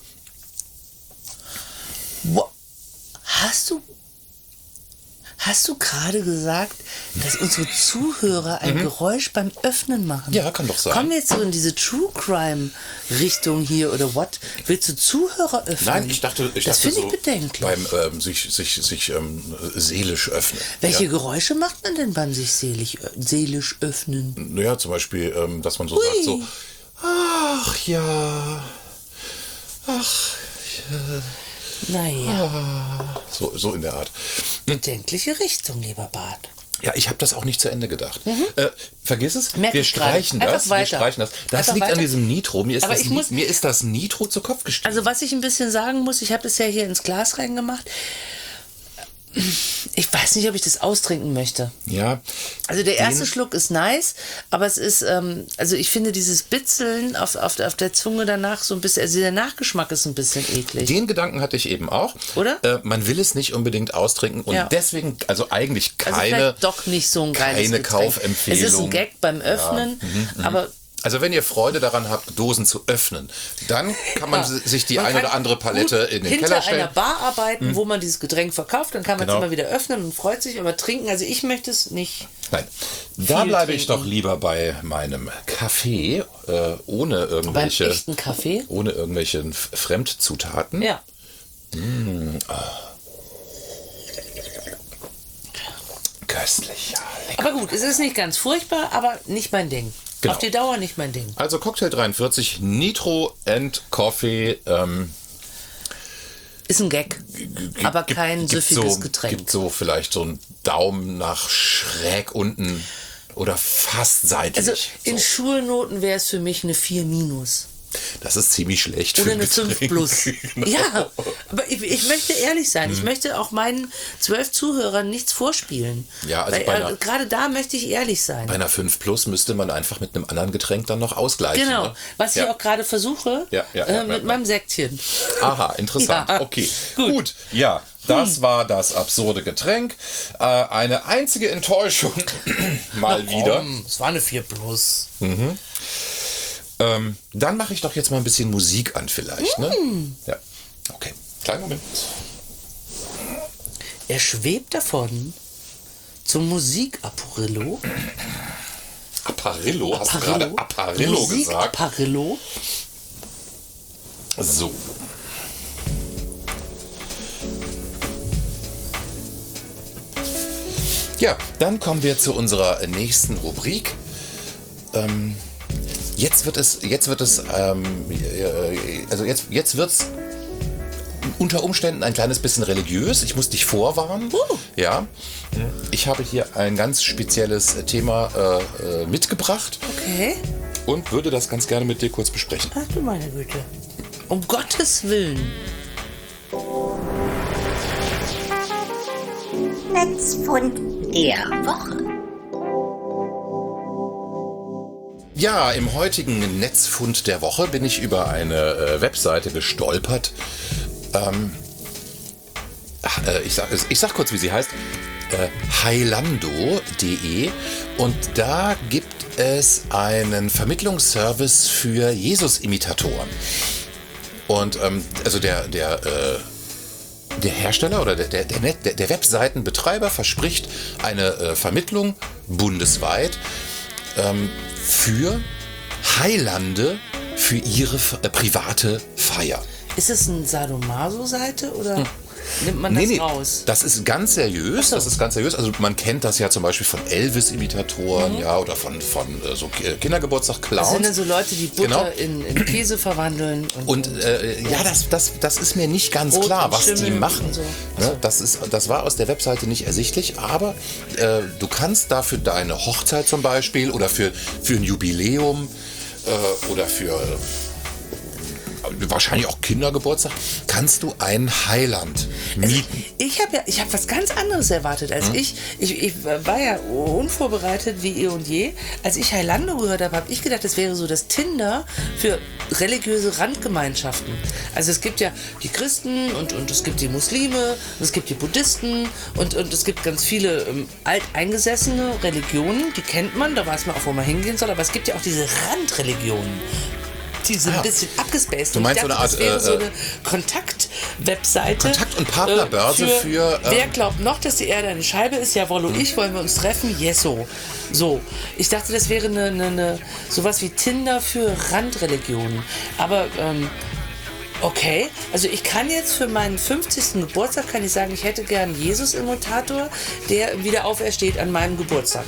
Wow. Hast du, hast du gerade gesagt, dass unsere Zuhörer ein Geräusch beim Öffnen machen? Ja, kann doch sein. Kommen wir jetzt so in diese True Crime Richtung hier oder what? Willst du Zuhörer öffnen? Nein, ich dachte, ich das dachte finde so ich bedenklich. beim ähm, sich, sich, sich ähm, seelisch öffnen. Welche Ja? Geräusche macht man denn beim sich seelisch, seelisch öffnen? Naja, zum Beispiel, ähm, dass man so Ui. sagt, so, ach ja, ach ja. Naja, So, so in der Art. bedenkliche Richtung, lieber Bart. Ja, ich habe das auch nicht zu Ende gedacht. Äh, vergiss es, Merk wir ich gerade. streichen Einfach das. Wir weiter. streichen das. Das Einfach liegt weiter. an diesem Nitro. Mir ist, Aber das, ich Ni- muss- mir ist das Nitro zu Kopf gestiegen. Also was ich ein bisschen sagen muss, ich habe das ja hier ins Glas reingemacht. Ich weiß nicht, ob ich das austrinken möchte. ja. Also der erste Den- Schluck ist nice, aber es ist, ähm, also ich finde dieses Bitzeln auf, auf, auf der Zunge danach so ein bisschen, also der Nachgeschmack ist ein bisschen eklig. Den Gedanken hatte ich eben auch. Oder? Äh, man will es nicht unbedingt austrinken und Ja. deswegen, also eigentlich also keine. vielleicht doch nicht so ein geiles keine Getränk. Kaufempfehlung. Es ist ein Gag beim Öffnen, aber Also wenn ihr Freude daran habt, Dosen zu öffnen, dann kann man ja, si- sich die man ein kann oder andere Palette gut in den hinter Keller stellen. einer Bar arbeiten, wo man dieses Getränk verkauft, dann kann man es Genau. immer wieder öffnen und freut sich, aber trinken, also ich möchte es nicht. Nein, da Viel bleibe ich trinken. doch lieber bei meinem Kaffee, äh, ohne Beim irgendwelche, echten Kaffee? ohne irgendwelche F- Fremdzutaten. Ja. Köstlich, ja, lecker. Aber gut, es ist nicht ganz furchtbar, aber nicht mein Ding. Genau. Auf die Dauer nicht mein Ding. Also Cocktail dreiundvierzig, Nitro and Coffee. Ähm, Ist ein Gag, g- aber gibt- kein gibt süffiges so, Getränk. Gibt so vielleicht so einen Daumen nach schräg unten oder fast seitlich. Also in so. Schulnoten wäre es für mich eine vier minus. Das ist ziemlich schlecht Oder für ein eine fünf Getränk. plus. Genau. Ja, aber ich, ich möchte ehrlich sein. Ich möchte auch meinen zwölf Zuhörern nichts vorspielen. Ja, also Weil, bei äh, einer- gerade da möchte ich ehrlich sein. Bei einer fünf plus müsste man einfach mit einem anderen Getränk dann noch ausgleichen. Genau, Ne? was ja. ich auch gerade versuche Ja, ja, äh, ja, mit ja. meinem Säckchen. Aha, interessant. Ja. Okay, Gut. gut. Ja, das war das absurde Getränk. Äh, eine einzige Enttäuschung mal wieder. Komm, es war eine vier plus. Ähm, dann mache ich doch jetzt mal ein bisschen Musik an vielleicht. Ne? Mm. Ja, okay. Kleinen Moment. Er schwebt davon zum Musik-Apparillo. Apparillo, hast du gerade Apparillo Musik gesagt? Apparillo. So. Ja, dann kommen wir zu unserer nächsten Rubrik. Ähm, jetzt wird es, jetzt wird es, ähm, äh, also jetzt, jetzt wird's unter Umständen ein kleines bisschen religiös. Ich muss dich vorwarnen. Uh. Ja, ich habe hier ein ganz spezielles Thema äh, mitgebracht Okay. und würde das ganz gerne mit dir kurz besprechen. Ach du meine Güte. Um Gottes Willen. Netzfund der Woche. Ja, im heutigen Netzfund der Woche bin ich über eine äh, Webseite gestolpert. Ähm, ach, äh, ich, sag, ich sag kurz, wie sie heißt. Äh, heilando punkt de und da gibt es einen Vermittlungsservice für Jesus-Imitatoren. Und ähm, also der, der, äh, der Hersteller oder der, der, der, Net, der, der Webseitenbetreiber verspricht eine äh, Vermittlung bundesweit ähm, für Heilande für ihre äh, private Feier. Ist es eine Sadomaso-Seite oder hm. nimmt man das Nee, nee, raus? das ist ganz seriös. so. Das ist ganz seriös. Also man kennt das ja zum Beispiel von Elvis-Imitatoren, ja, oder von, von äh, so Kindergeburtstag-Clowns. Das sind dann so Leute, die Butter Genau. in, in Käse verwandeln. Und, Und äh, ja, das, das, das ist mir nicht ganz Brot klar, und was die Schimmel machen. und so. Ne? Das, ist, das war aus der Webseite nicht ersichtlich, aber äh, du kannst dafür deine Hochzeit zum Beispiel oder für, für ein Jubiläum äh, oder für äh, wahrscheinlich auch Kindergeburtstag, kannst du einen Heiland mieten. ich habe ja, ich habe was ganz anderes erwartet als Hm? ich. ich. Ich war ja unvorbereitet wie eh und je. Als ich Heilando gehört habe, habe ich gedacht, das wäre so das Tinder für religiöse Randgemeinschaften. Also es gibt ja die Christen und, und es gibt die Muslime und es gibt die Buddhisten und, und es gibt ganz viele ähm, alteingesessene Religionen, die kennt man, da weiß man auch, wo man hingehen soll, aber es gibt ja auch diese Randreligionen. Die sind Ah. ein bisschen abgespaced. Du Und meinst ich so eine dachte, Art, das wäre äh, so eine Kontakt-Webseite. Kontakt- und Partnerbörse äh, für, ähm, Wer glaubt noch, dass die Erde eine Scheibe ist? Jawohl, und ich, wollen wir uns treffen? Yeso. So. Ich dachte, das wäre eine, eine, eine sowas wie Tinder für Randreligionen. Aber, ähm, okay. Also ich kann jetzt für meinen fünfzigsten Geburtstag, kann ich sagen, ich hätte gern Jesus-Imitator, der wieder aufersteht an meinem Geburtstag.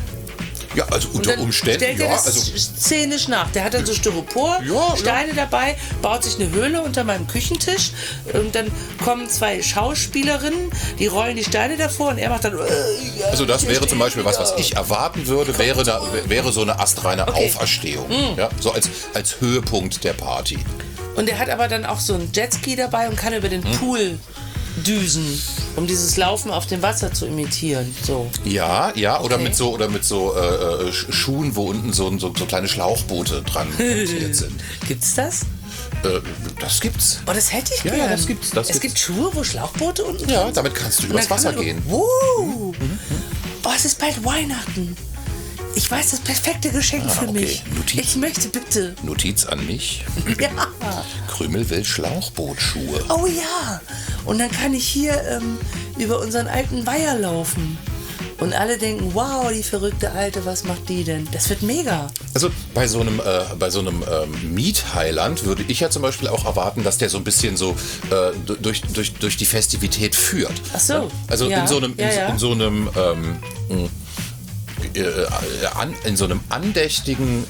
Ja, also Und unter dann Umständen, stellt er ja. das Also, szenisch nach. Der hat dann so Styropor, Ja, Steine dabei, baut sich eine Höhle unter meinem Küchentisch und dann kommen zwei Schauspielerinnen, die rollen die Steine davor und er macht dann... Äh, ja, also das hier wäre steht zum Beispiel was, was wieder. ich erwarten würde, wäre, da, wäre so eine astreine Okay. Auferstehung. Ja, so als, als Höhepunkt der Party. Und er hat aber dann auch so einen Jetski dabei und kann über den Pool düsen, um dieses Laufen auf dem Wasser zu imitieren. So. Ja, ja, oder Okay. mit so, oder mit so äh, äh, Sch- Schuhen, wo unten so, so, so kleine Schlauchboote dran montiert sind. Gibt's das? Äh, das gibt's. Oh, das hätte ich Ja, gern. ja, das gibt's, das es gibt's. gibt Schuhe, wo Schlauchboote unten Ja, drin damit kannst du sind? übers Und dann Wasser kann man- gehen. Wow. Oh, es ist bald Weihnachten. Ich weiß, das perfekte Geschenk Ah, für okay. mich. Notiz. Ich möchte bitte. Notiz an mich. Ja. Krümel will Schlauchbootschuhe. Oh ja. Und dann kann ich hier ähm, über unseren alten Weiher laufen. Und alle denken, wow, die verrückte Alte, was macht die denn? Das wird mega. Also bei so einem, äh, bei so einem ähm, Mietheiland würde ich ja zum Beispiel auch erwarten, dass der so ein bisschen so äh, durch, durch, durch die Festivität führt. Ach so. Also Ja. in so einem, in, Ja, ja. in so einem ähm, mh, äh, äh, an, in so einem andächtigen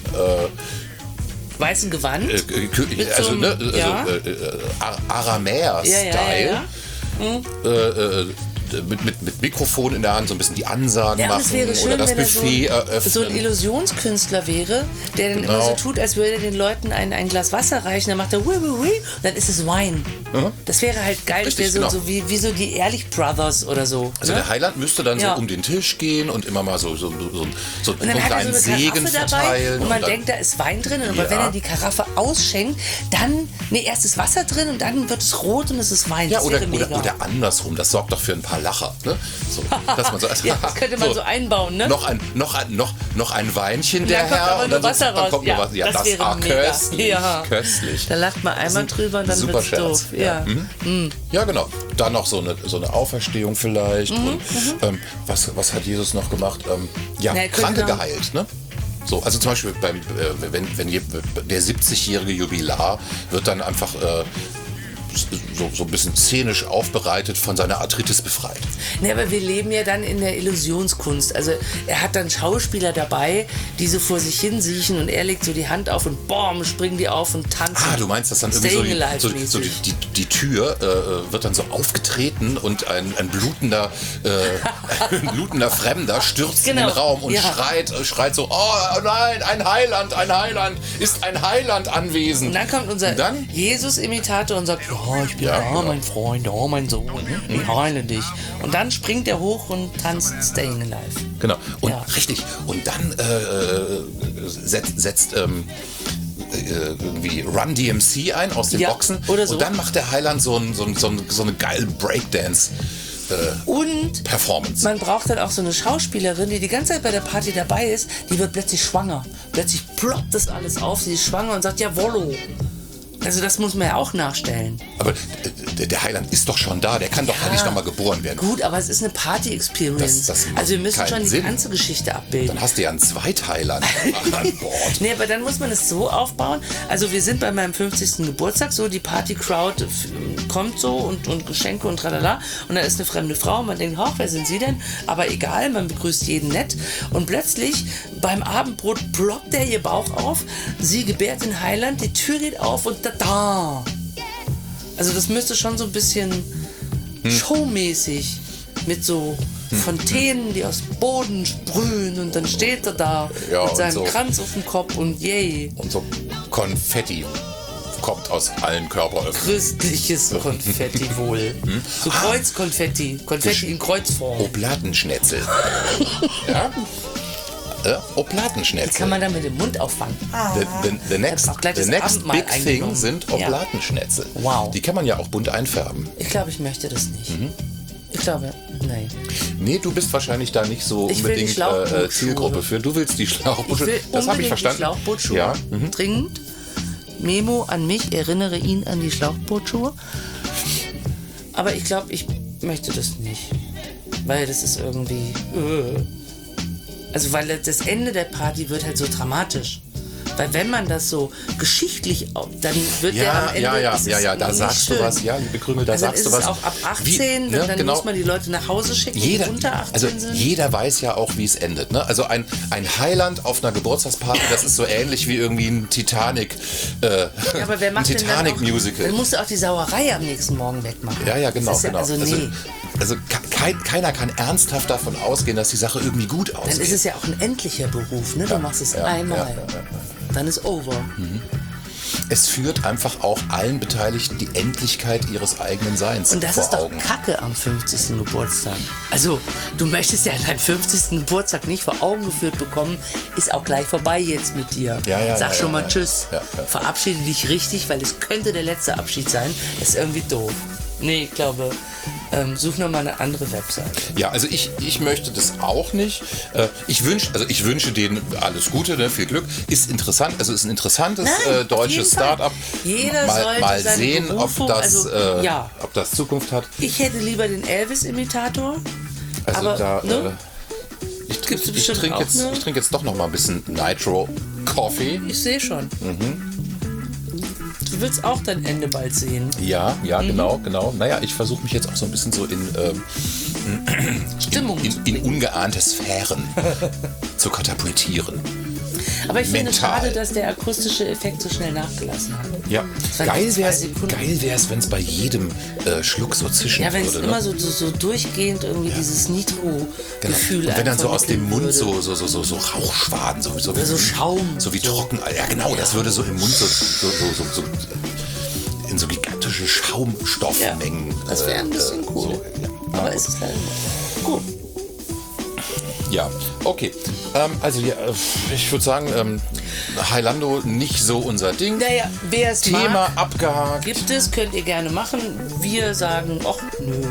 äh, Weißen Gewand. äh, Kö- Mit also, so einem- ne, also ja. äh, äh, Ar- Aramäer-Style. Ja, ja, ja, ja. Äh, äh, mit, mit, mit Mikrofon in der Hand so ein bisschen die Ansagen Ja, und machen es wäre schön, oder das wenn er Buffet so, eröffnen. so ein Illusionskünstler wäre, der dann immer Genau. so tut, als würde er den Leuten ein, ein Glas Wasser reichen, dann macht er hui, hui, hui, und dann ist es Wein. Das wäre halt geil, Richtig, das wäre so, genau. so wie, wie so die Ehrlich Brothers oder so. Also ne? der Heiland müsste dann Ja. so um den Tisch gehen und immer mal so, so, so, so, so Und einen dann hat er kleinen so eine Segen Karaffe dabei verteilen. und man dann, denkt, da ist Wein drin, aber Ja. wenn er die Karaffe ausschenkt, dann, nee, erst ist Wasser drin und dann wird es rot und es ist Wein. ja, das oder, wäre oder, mega. oder andersrum, das sorgt doch für ein paar Lacher. Ne? So, dass man so, Ja, das könnte man so einbauen, ne? Noch ein, noch ein, noch, noch ein Weinchen, Und der dann kommt Herr. aber und nur dann Wasser so, dann raus. kommt Ja, nur Wasser. Ja, das das, wäre ah, mega. köstlich. Ja. Köstlich. Da lacht man einmal drüber und dann Super wird's Scherz. doof. Ja. Mhm. Ja, genau. Dann noch so eine, so eine Auferstehung vielleicht. Mhm, Und, ähm, was, was hat Jesus noch gemacht? Ähm, ja, Na, er könnte Kranke dann- geheilt, ne? So, also zum Beispiel beim, äh, wenn, wenn je- der siebzigjährige Jubilar wird dann einfach äh, so, so ein bisschen szenisch aufbereitet von seiner Arthritis befreit. Ne, aber wir leben ja dann in der Illusionskunst. Also er hat dann Schauspieler dabei, die so vor sich hin siechen und er legt so die Hand auf und boom, springen die auf und tanzen. Ah, du meinst, dass dann irgendwie so, die, so, so die, die, die Tür äh, wird dann so aufgetreten und ein, ein blutender, äh, ein blutender Fremder stürzt genau. in den Raum und ja. schreit, schreit so, oh nein, ein Heiland, ein Heiland, ist ein Heiland anwesend. Und dann kommt unser dann? Jesus-Imitator und sagt, ja, ich bin Ja, da, genau. mein Freund, oh, mein Sohn, ich heile dich. Und dann springt er hoch und tanzt Staying Alive. Genau, und Ja. richtig, und dann äh, setzt, setzt ähm, äh, irgendwie Run D M C ein aus den Ja, Boxen oder so. und dann macht der Heiland so, ein, so, ein, so, ein, so eine geile Breakdance Und Performance. man braucht dann auch so eine Schauspielerin, die die ganze Zeit bei der Party dabei ist, die wird plötzlich schwanger. Plötzlich ploppt das alles auf, sie ist schwanger und sagt, jawollo. Also das muss man ja auch nachstellen. Aber der, der Heiland ist doch schon da, der kann doch gar nicht nochmal geboren werden. Gut, aber es ist eine Party-Experience. Das- das macht Also wir müssen keinen schon die Sinn. ganze Geschichte abbilden. Dann hast du ja einen Zweitheiland an Bord. Nee, aber dann muss man es so aufbauen. Also wir sind bei meinem fünfzigsten Geburtstag, so die Party-Crowd f- kommt so und, und Geschenke und tralala. Und da ist eine fremde Frau und man denkt, hoch, wer sind Sie denn? Aber egal, man begrüßt jeden nett. Und plötzlich beim Abendbrot ploppt der ihr Bauch auf, sie gebärt den Heiland, die Tür geht auf und da da. Also das müsste schon so ein bisschen Hm. showmäßig mit so Fontänen, die aus dem Boden sprühen und dann steht er da Ja, mit und seinem so. Kranz auf dem Kopf und yay. Und so Konfetti kommt aus allen Körperöffnungen. Christliches Konfetti wohl. Hm? So Kreuzkonfetti. Konfetti in Kreuzform. Oblatenschnetzel. ja? Äh, Oblatenschnetzel. Kann man da mit dem Mund auffangen. The, the, the next, Auch gleich the das next Abendmahl big thing eingenommen. sind Ja. Oblatenschnetzel. Wow. Die kann man ja auch bunt einfärben. Ich glaube, ich möchte das nicht. Mhm. Ich glaube, nein. Nee, du bist wahrscheinlich da nicht so Ich will die unbedingt äh, Schlauchbootschuhe. Zielgruppe für. Du willst die Ich Schlauchbootschuhe. will Das habe ich unbedingt die verstanden. Schlauchbootschuhe. Ja. Mhm. Dringend. Memo an mich, erinnere ihn an die Schlauchbootschuhe. Aber ich glaube, ich möchte das nicht. Weil das ist irgendwie... Äh. Also weil das Ende der Party wird halt so dramatisch. Weil wenn man das so geschichtlich, auf- dann wird der am Ja, Ende... ja, ja, es ist ja, ja, da nicht sagst du schön. was. Ja, liebe Krümel, da Also dann sagst ist du es was. auch ab achtzehn, Wie, dann, ne, dann genau. muss man die Leute nach Hause schicken, Jeder, die unter achtzehn also sind. jeder weiß ja auch, wie es endet. Ne? Also ein, ein Heiland auf einer Geburtstagsparty, das ist so ähnlich wie irgendwie ein Titanic, äh, Ja, aber wer ein macht denn dann auch, Titanic-Musical. dann musst du auch die Sauerei am nächsten Morgen wegmachen. Ja, ja, genau. Das ist ja, genau. also also, nee. also ke- kein, keiner kann ernsthaft davon ausgehen, dass die Sache irgendwie gut Dann ausgeht. ist es ja auch ein endlicher Beruf, ne? Du machst es ja, einmal. ja, ja, ja. Dann ist over. Es führt einfach auch allen Beteiligten die Endlichkeit ihres eigenen Seins Und das vor ist doch Augen. Kacke am fünfzigsten Geburtstag. Also, du möchtest ja deinen fünfzigsten Geburtstag nicht vor Augen geführt bekommen, ist auch gleich vorbei jetzt mit dir. Ja, ja, Sag ja, schon ja, mal ja. Tschüss. Ja, ja. Verabschiede dich richtig, weil es könnte der letzte Abschied sein. Das ist irgendwie doof. Nee, ich glaube, ähm, such noch mal eine andere Webseite. Ja, also ich, ich möchte das auch nicht. Äh, ich wünsche, also ich wünsche denen alles Gute, ne, viel Glück. Ist interessant, also ist ein interessantes Nein, äh, auf deutsches jeden Fall. Start-up. Jeder mal, sollte mal seine sehen, Berufung- ob das, also, äh, ja. ob das Zukunft hat. Ich hätte lieber den Elvis-Imitator. Also aber, da, ne? äh, ich Gibt's trinke ich bestimmt trink auch, jetzt, ne? ich trink jetzt doch noch mal ein bisschen Nitro Coffee. Ich sehe schon. Du willst auch dein Ende bald sehen. Ja, ja, Mhm. genau, genau. Naja, ich versuche mich jetzt auch so ein bisschen so in, ähm, Stimmung. in, in ungeahnte Sphären zu katapultieren. Aber ich finde es mental. schade, dass der akustische Effekt so schnell nachgelassen hat. Ja, Das waren geil nur zwei wär's, Sekunden. geil wär's, wenn es bei jedem äh, Schluck so zischen Ja, wenn es würde. immer Ne? so, so, so durchgehend irgendwie dieses Genau. Nitro-Gefühl Und wenn dann so aus dem vermitteln Mund würde. so, so, so, so, so Rauchschwaden, so, so, Oder so Schaum. So wie trocken. Ja, genau, das würde so im Mund so, so, so, so, so in so gigantische Schaumstoffmengen. Das wäre ein bisschen äh, cool. So, ja. Aber ist es leider nicht. Gut. Ja, okay. Ähm, also ja, äh, ich würde sagen, ähm, Highlando nicht so unser Ding. Naja, wer es Thema mag, abgehakt. gibt es, könnt ihr gerne machen. Wir sagen, ach nö.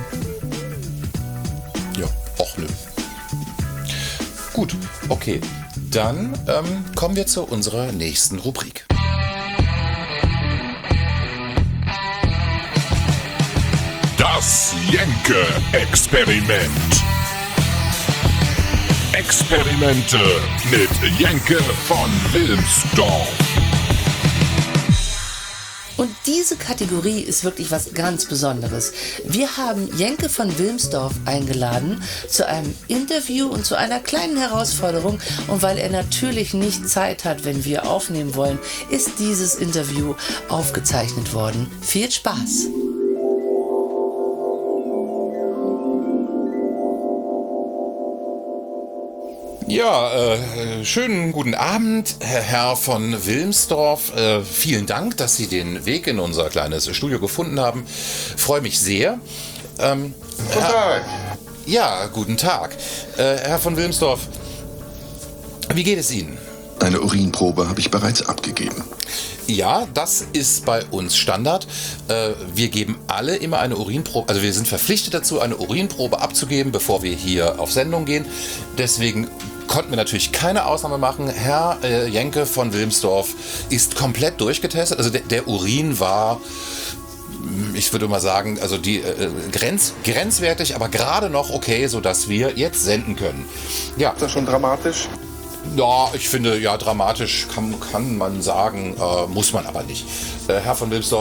Ja, och nö. Gut, okay. Dann ähm, kommen wir zu unserer nächsten Rubrik. Das Jenke-Experiment. Experimente mit Jenke von Wilmsdorf. Und diese Kategorie ist wirklich was ganz Besonderes. Wir haben Jenke von Wilmsdorf eingeladen zu einem Interview und zu einer kleinen Herausforderung. Und weil er natürlich nicht Zeit hat, wenn wir aufnehmen wollen, ist dieses Interview aufgezeichnet worden. Viel Spaß! Ja, äh, schönen guten Abend, Herr, Herr von Wilmsdorf. Äh, vielen Dank, dass Sie den Weg in unser kleines Studio gefunden haben. Freue mich sehr. Ähm, Guten Tag. Ja, guten Tag. Äh, Herr von Wilmsdorf, wie geht es Ihnen? Eine Urinprobe habe ich bereits abgegeben. Ja, das ist bei uns Standard. Äh, wir geben alle immer eine Urinprobe, also wir sind verpflichtet dazu, eine Urinprobe abzugeben, bevor wir hier auf Sendung gehen. Deswegen konnten wir natürlich keine Ausnahme machen. Herr äh, Jenke von Wilmsdorf ist komplett durchgetestet. Also der, der Urin war, ich würde mal sagen, also die äh, Grenz, grenzwertig, aber gerade noch okay, sodass wir jetzt senden können. Ja. Ist das schon dramatisch? Ja, ich finde, ja, dramatisch kann, kann man sagen, äh, muss man aber nicht. Äh, Herr von Wilmsdorf,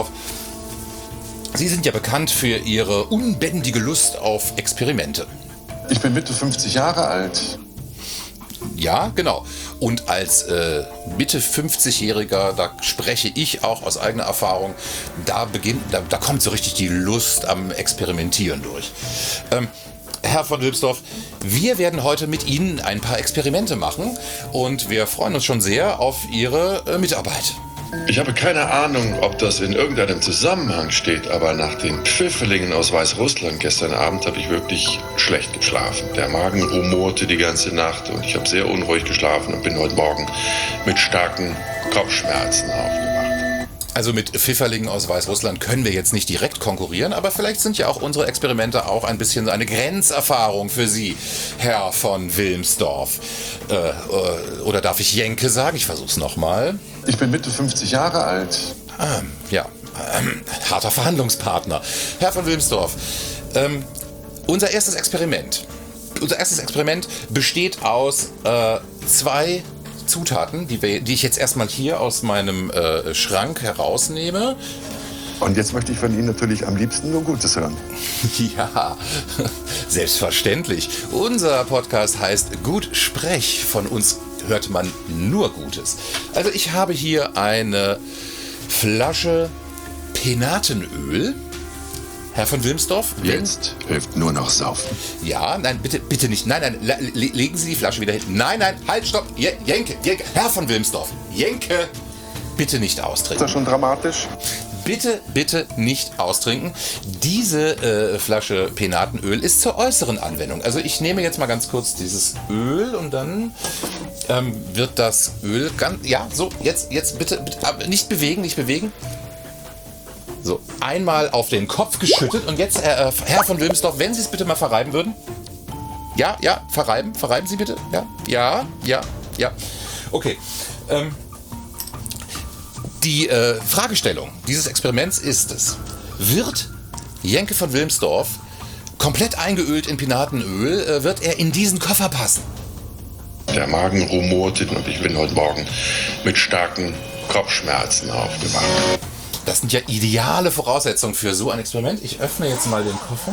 Sie sind ja bekannt für Ihre unbändige Lust auf Experimente. Ich bin Mitte fünfzig Jahre alt. Ja, genau. Und als äh, Mitte fünfzigjähriger, da spreche ich auch aus eigener Erfahrung, da beginnt, da, da kommt so richtig die Lust am Experimentieren durch. Ähm, Herr von Wilmsdorf, wir werden heute mit Ihnen ein paar Experimente machen und wir freuen uns schon sehr auf Ihre äh, Mitarbeit. Ich habe keine Ahnung, ob das in irgendeinem Zusammenhang steht, aber nach den Pfifferlingen aus Weißrussland gestern Abend habe ich wirklich schlecht geschlafen. Der Magen rumorte die ganze Nacht und ich habe sehr unruhig geschlafen und bin heute Morgen mit starken Kopfschmerzen aufgewacht. Also mit Pfifferlingen aus Weißrussland können wir jetzt nicht direkt konkurrieren, aber vielleicht sind ja auch unsere Experimente auch ein bisschen eine Grenzerfahrung für Sie, Herr von Wilmsdorf. Äh, äh, oder darf ich Jenke sagen? Ich versuch's nochmal. Ich bin Mitte fünfzig Jahre alt. Ähm, ja, ähm, harter Verhandlungspartner. Herr von Wilmsdorf, ähm, unser erstes Experiment. Unser erstes Experiment besteht aus äh, zwei Zutaten, die, wir, die ich jetzt erstmal hier aus meinem äh, Schrank herausnehme. Und jetzt möchte ich von Ihnen natürlich am liebsten nur Gutes hören. Ja, selbstverständlich. Unser Podcast heißt Gut Sprech. Von uns hört man nur Gutes. Also ich habe hier eine Flasche Penatenöl. Herr von Wilmsdorf? Jetzt hilft nur noch Saufen. Ja, nein, bitte, bitte nicht. Nein, nein, le- le- legen Sie die Flasche wieder hin. Nein, nein, halt, stopp. Je- Jenke, Jenke, Herr von Wilmsdorf. Jenke, bitte nicht Ist austrinken. das schon dramatisch? Bitte, bitte nicht austrinken. Diese äh, Flasche Penatenöl ist zur äußeren Anwendung. Also ich nehme jetzt mal ganz kurz dieses Öl und dann ähm, wird das Öl ganz... Ja, so, jetzt, jetzt bitte, bitte aber nicht bewegen, nicht bewegen. So, einmal auf den Kopf geschüttet und jetzt, äh, Herr von Wilmsdorf, wenn Sie es bitte mal verreiben würden. Ja, ja, verreiben, verreiben Sie bitte. Ja, ja, ja, ja. Okay. Ähm, die äh, Fragestellung dieses Experiments ist es: Wird Jenke von Wilmsdorf komplett eingeölt in Penatenöl, äh, wird er in diesen Koffer passen? Der Magen rumorte und ich bin heute Morgen mit starken Kopfschmerzen aufgewacht. Das sind ja ideale Voraussetzungen für so ein Experiment. Ich öffne jetzt mal den Koffer.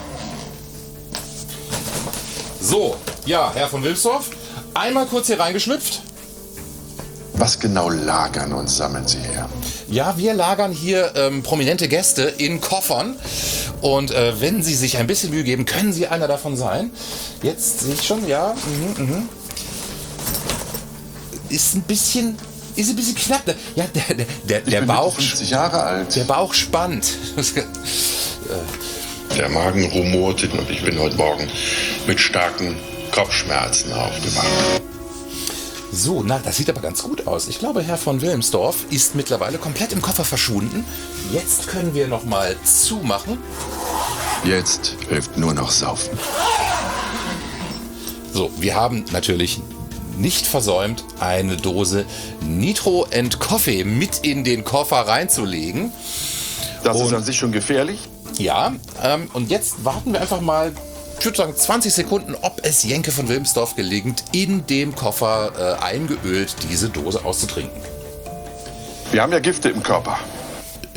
So, ja, Herr von Wilmsdorf, einmal kurz hier reingeschlüpft. Was genau lagern und sammeln Sie her? Ja, wir lagern hier ähm, prominente Gäste in Koffern. Und äh, wenn Sie sich ein bisschen Mühe geben, können Sie einer davon sein. Jetzt sehe ich schon, ja. Mhm, mhm. Ist ein bisschen... Ist ein bisschen knapp. Ja, der, der, der, Ich der bin Bauch... Mitte fünfzig Jahre alt. Der Bauch spannt. Der Magen rumorte und ich bin heute Morgen mit starken Kopfschmerzen aufgewacht. So, na, das sieht aber ganz gut aus. Ich glaube, Herr von Wilmsdorf ist mittlerweile komplett im Koffer verschwunden. Jetzt können wir noch mal zumachen. Jetzt hilft nur noch Saufen. So, wir haben natürlich nicht versäumt, eine Dose Nitro and Coffee mit in den Koffer reinzulegen. Das Und- ist an sich schon gefährlich. Ja, ähm, und jetzt warten wir einfach mal, ich würde sagen, zwanzig Sekunden, ob es Jenke von Wilmsdorf gelingt, in dem Koffer äh, eingeölt diese Dose auszutrinken. Wir haben ja Gifte im Körper.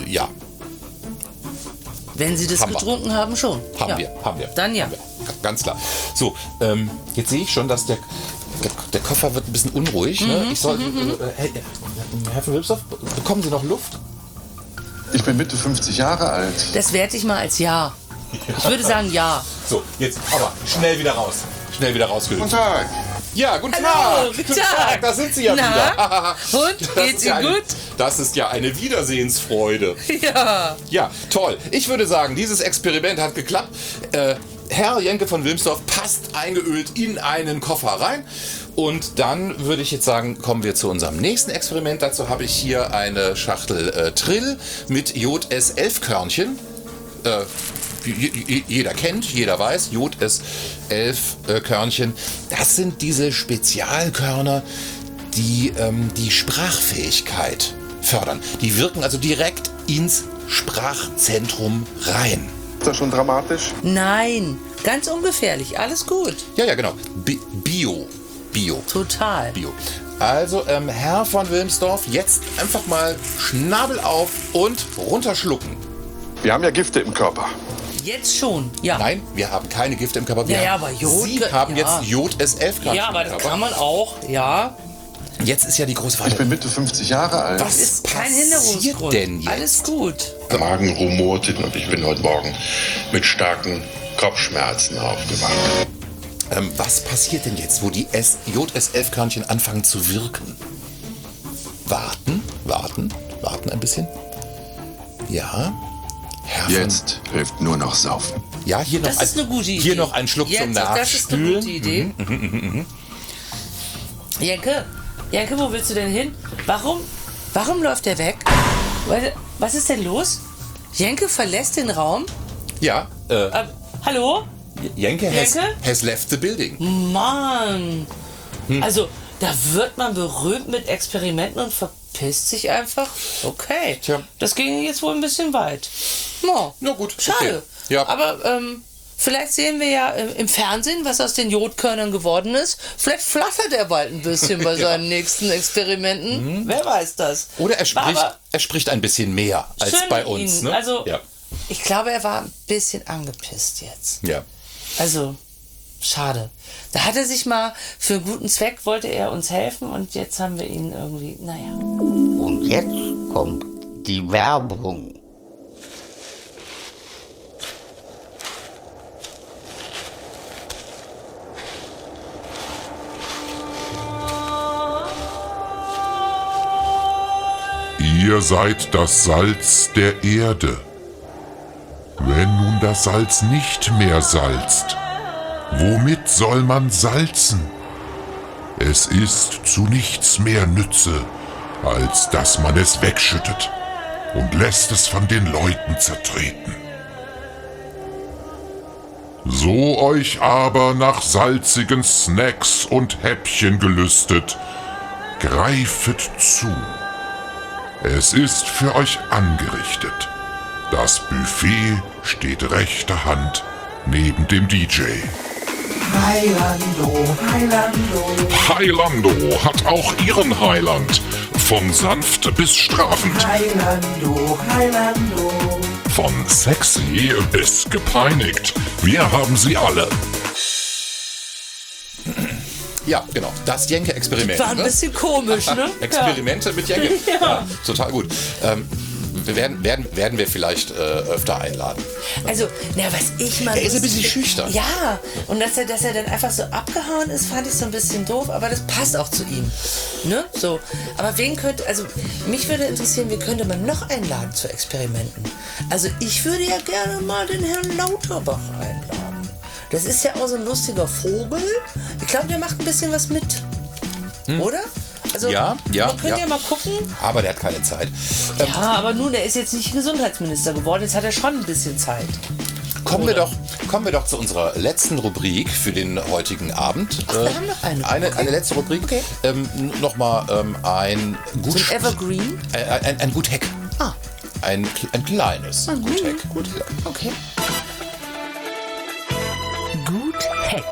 ja, Wenn Sie das Haben wir. getrunken haben, schon. haben ja. wir, haben wir. Dann ja. Haben wir. Ganz klar. So, ähm, jetzt sehe ich schon, dass der, der, der Koffer wird ein bisschen unruhig. Ne? Ich soll, äh, hey, Herr von Wilmsdorf, bekommen Sie noch Luft? Ich bin Mitte fünfzig Jahre alt. Das werte ich mal als Ja. Ich würde sagen Ja. So, jetzt aber schnell wieder raus. Schnell wieder rausgehört. Guten Tag. Ja, guten Hallo, Tag. guten Tag. Da sind Sie ja Na? wieder. Und, Das geht's ist ja Ihnen eine, gut? Das ist ja eine Wiedersehensfreude. Ja. Ja, toll. Ich würde sagen, dieses Experiment hat geklappt. Äh, Herr Jenke von Wilmsdorf passt eingeölt in einen Koffer rein. Und dann würde ich jetzt sagen, kommen wir zu unserem nächsten Experiment. Dazu habe ich hier eine Schachtel äh, Trill mit J S elf Körnchen. Äh, jeder kennt, jeder weiß, J S elf äh, Körnchen. Das sind diese Spezialkörner, die ähm, die Sprachfähigkeit fördern. Die wirken also direkt ins Sprachzentrum rein. Ist das schon dramatisch? Nein, ganz ungefährlich. Alles gut. Ja, ja, genau. Bi- Bio. Bio. Total. Bio. Also, ähm, Herr von Wilmsdorf, jetzt einfach mal Schnabel auf und runterschlucken. Wir haben ja Gifte im Körper. Jetzt schon. Ja. Nein, wir haben keine Gifte im Körper. Wir Ja, ja, haben- aber Jod- Sie haben ja. jetzt J S elf Körnchen Ja, aber im das Körper. kann man auch. Ja. Jetzt ist ja die große Frage. Ich bin Mitte fünfzig Jahre alt. Was Ist kein passiert Hinderungsgrund. denn jetzt? Alles gut. Der Magen rumorte und ich bin heute Morgen mit starken Kopfschmerzen aufgewacht. Ähm, was passiert denn jetzt, wo die S- J S elf Körnchen anfangen zu wirken? Warten, warten, warten ein bisschen. Ja. Herr von- Jetzt hilft nur noch Saufen. Ja, hier noch, Das ist ein, eine gute Idee. hier noch ein Schluck Jetzt, zum Das ist eine Nachspülen. gute Idee. Jenke, Jenke, wo willst du denn hin? Warum, warum läuft der weg? Weil- Was ist denn los? Jenke verlässt den Raum. Ja, äh, Äh, hallo? Jenke has, Jenke? has left the building. Mann. Hm. Also, da wird man berühmt mit Experimenten und verpisst sich einfach. Okay. Tja. Das ging jetzt wohl ein bisschen weit. No. Na gut, Schade. okay. Ja. Aber ähm, vielleicht sehen wir ja äh, im Fernsehen, was aus den Jodkörnern geworden ist. Vielleicht flattert er bald ein bisschen bei seinen nächsten Experimenten. Wer weiß das. Oder er War spricht, aber er spricht ein bisschen mehr als schön bei mit uns. Ihnen. Ne? Also, ja. ich glaube, er war ein bisschen angepisst jetzt. ja. Also, schade. Da hat er sich mal für einen guten Zweck, wollte er uns helfen und jetzt haben wir ihn irgendwie, naja. Und jetzt kommt die Werbung. Ihr seid das Salz der Erde. Wenn nun das Salz nicht mehr salzt, womit soll man salzen? Es ist zu nichts mehr Nütze, als dass man es wegschüttet und lässt es von den Leuten zertreten. So euch aber nach salzigen Snacks und Häppchen gelüstet, greifet zu. Es ist für euch angerichtet. Das Buffet steht rechter Hand neben dem D J. Heilando, Heilando. Heilando hat auch ihren Heiland. Von sanft bis strafend. Heilando, Heilando. Von sexy bis gepeinigt. Wir haben sie alle. Ja, genau. Das Jenke-Experiment. War ein ne? bisschen komisch, ne? Experimente mit Jenke. Ja. Ja, total gut. Ähm, wir werden, werden, werden wir vielleicht äh, öfter einladen. Also, na, was ich mal. Er ist ein bisschen lustig- schüchtern. Ja, und dass er, dass er dann einfach so abgehauen ist, fand ich so ein bisschen doof, aber das passt auch zu ihm. Ne? So. Aber wen könnte, also, mich würde interessieren, wie könnte man noch einladen zu Experimenten? Also, ich würde ja gerne mal den Herrn Lauterbach einladen. Das ist ja auch so ein lustiger Vogel. Ich glaube, der macht ein bisschen was mit. Oder? Also, Ja, ja, Man könnte ja. ja. mal gucken. Aber der hat keine Zeit. Ähm, Ja, aber nun, er ist jetzt nicht Gesundheitsminister geworden. Jetzt hat er schon ein bisschen Zeit. kommen, wir doch, kommen wir doch zu unserer letzten Rubrik für den heutigen Abend. Ach, wir haben noch eine. Eine, Okay. eine letzte Rubrik. Okay. Ähm, Nochmal ähm, ein gut So ein Evergreen. Ein, ein, ein Gut Hack. Ah. Ein, ein kleines Gut Hack. Gut, okay. Gut Hack.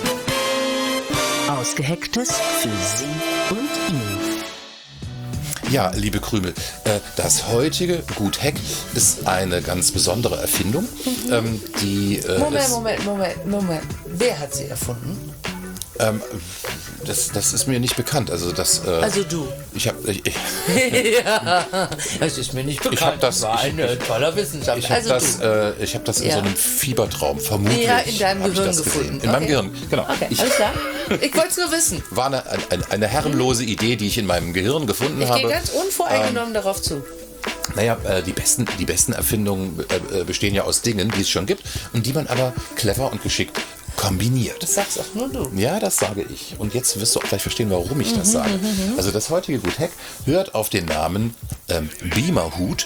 Ausgehacktes für Sie und ihn. Ja, liebe Krümel, äh, das heutige Gut Heck ist eine ganz besondere Erfindung. Mhm. Ähm, die, äh, Moment, ist, Moment, Moment, Moment. Wer hat sie erfunden? Ähm, das, das ist mir nicht bekannt. Also, das, äh, Also du. Ich habe ich, ich, Ja, das ist mir nicht bekannt. Ich hab das- war ein ich- toller Wissenschaftler. ich habe Also das, du. äh, ich hab das in Ja. so einem Fiebertraum, vermutlich. Ja, in deinem hab ich Gehirn das gesehen. gefunden. In meinem Okay. Gehirn, genau. Okay, Ich, alles klar. Ich wollte es nur wissen. war eine, eine, eine herrenlose Idee, die ich in meinem Gehirn gefunden Ich habe. gehe ganz unvoreingenommen darauf zu. Naja, äh, die, besten, die besten Erfindungen äh, äh, bestehen ja aus Dingen, die es schon gibt und die man aber clever und geschickt kombiniert. Das sagst auch nur du. Ja, das sage ich. Und jetzt wirst du auch gleich verstehen, warum ich das Mhm, sage. mhm, mhm. Also das heutige Gut Heck hört auf den Namen ähm, Beamer-Hut.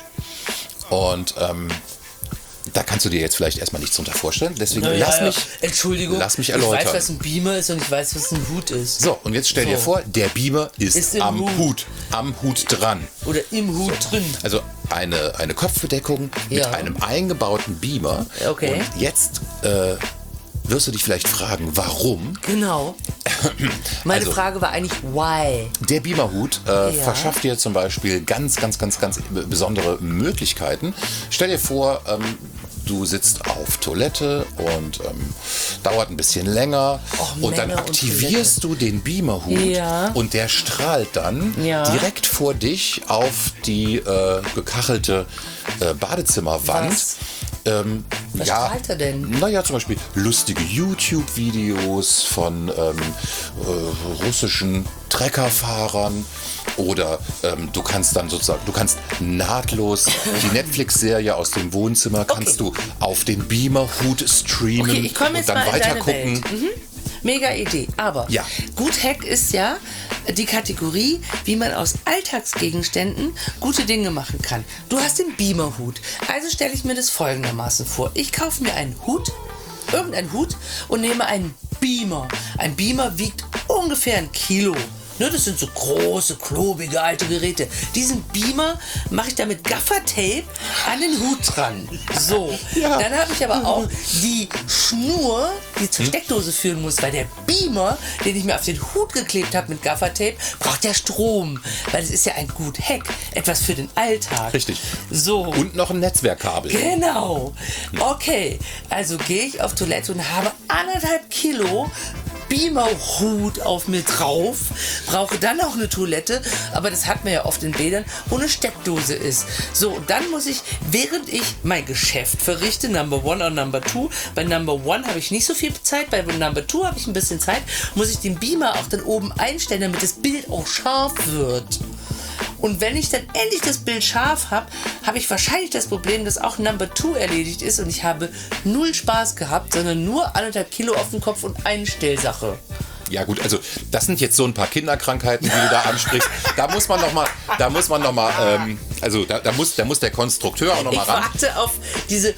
Und ähm, da kannst du dir jetzt vielleicht erstmal nichts drunter vorstellen. Deswegen Na lass ja, mich, Entschuldigung, lass mich ich erläutern. weiß, was ein Beamer ist und ich weiß, was ein Hut ist. So, und jetzt stell dir So. vor, der Beamer ist, Ist im am Hut. Hut. Am Hut dran. Oder im Hut drin. Also eine, eine Kopfbedeckung mit Ja. einem eingebauten Beamer. Okay. Und jetzt äh, wirst du dich vielleicht fragen, warum? Genau. Meine Also- Frage war eigentlich, why? Der Beamerhut äh, Ja. verschafft dir zum Beispiel ganz, ganz, ganz, ganz besondere Möglichkeiten. Stell dir vor, ähm, du sitzt auf Toilette und ähm, dauert ein bisschen länger Och, und dann Männer und aktivierst du den Beamerhut Ja. und der strahlt dann Ja. direkt vor dich auf die äh, gekachelte äh, Badezimmerwand. Was? Ähm, Was ja, strahlt er denn? Naja, zum Beispiel lustige YouTube-Videos von ähm, äh, russischen Treckerfahrern oder ähm, du kannst dann sozusagen, du kannst nahtlos die Netflix-Serie aus dem Wohnzimmer kannst du auf den Beamer-Hut streamen Okay, ich komme und jetzt dann mal in weiter deine gucken. Welt. Mhm. Mega Idee. Aber Ja. Gut Hack ist ja die Kategorie, wie man aus Alltagsgegenständen gute Dinge machen kann. Du hast den Beamer-Hut. Also stelle ich mir das folgendermaßen vor. Ich kaufe mir einen Hut, irgendeinen Hut und nehme einen Beamer. Ein Beamer wiegt ungefähr ein Kilo. Ne, das sind so große, klobige, alte Geräte. Diesen Beamer mache ich da mit Gaffertape an den Hut dran. So, Ja. dann habe ich aber auch die Schnur, die zur Steckdose führen muss, weil der Beamer, den ich mir auf den Hut geklebt habe mit Gaffertape, braucht ja Strom. Weil es ist ja ein Gut Hack, etwas für den Alltag. Richtig. So. Und noch ein Netzwerkkabel. Genau. Okay, also gehe ich auf Toilette und habe anderthalb Kilo Beamer-Hut auf mir drauf, brauche dann auch eine Toilette, aber das hat man ja oft in Bädern, wo eine Steckdose ist. So, und dann muss ich, während ich mein Geschäft verrichte, Number One oder Number Two, bei Number One habe ich nicht so viel Zeit, bei Number Two habe ich ein bisschen Zeit, muss ich den Beamer auch dann oben einstellen, damit das Bild auch scharf wird. Und wenn ich dann endlich das Bild scharf habe, habe ich wahrscheinlich das Problem, dass auch Number Two erledigt ist und ich habe null Spaß gehabt, sondern nur anderthalb Kilo auf dem Kopf und Einstellsache. Ja gut, also das sind jetzt so ein paar Kinderkrankheiten, die du da ansprichst. Da muss man noch mal, da muss man noch mal, ähm, also da, da muss, da muss der Konstrukteur auch noch mal Ich ran. warte auf diese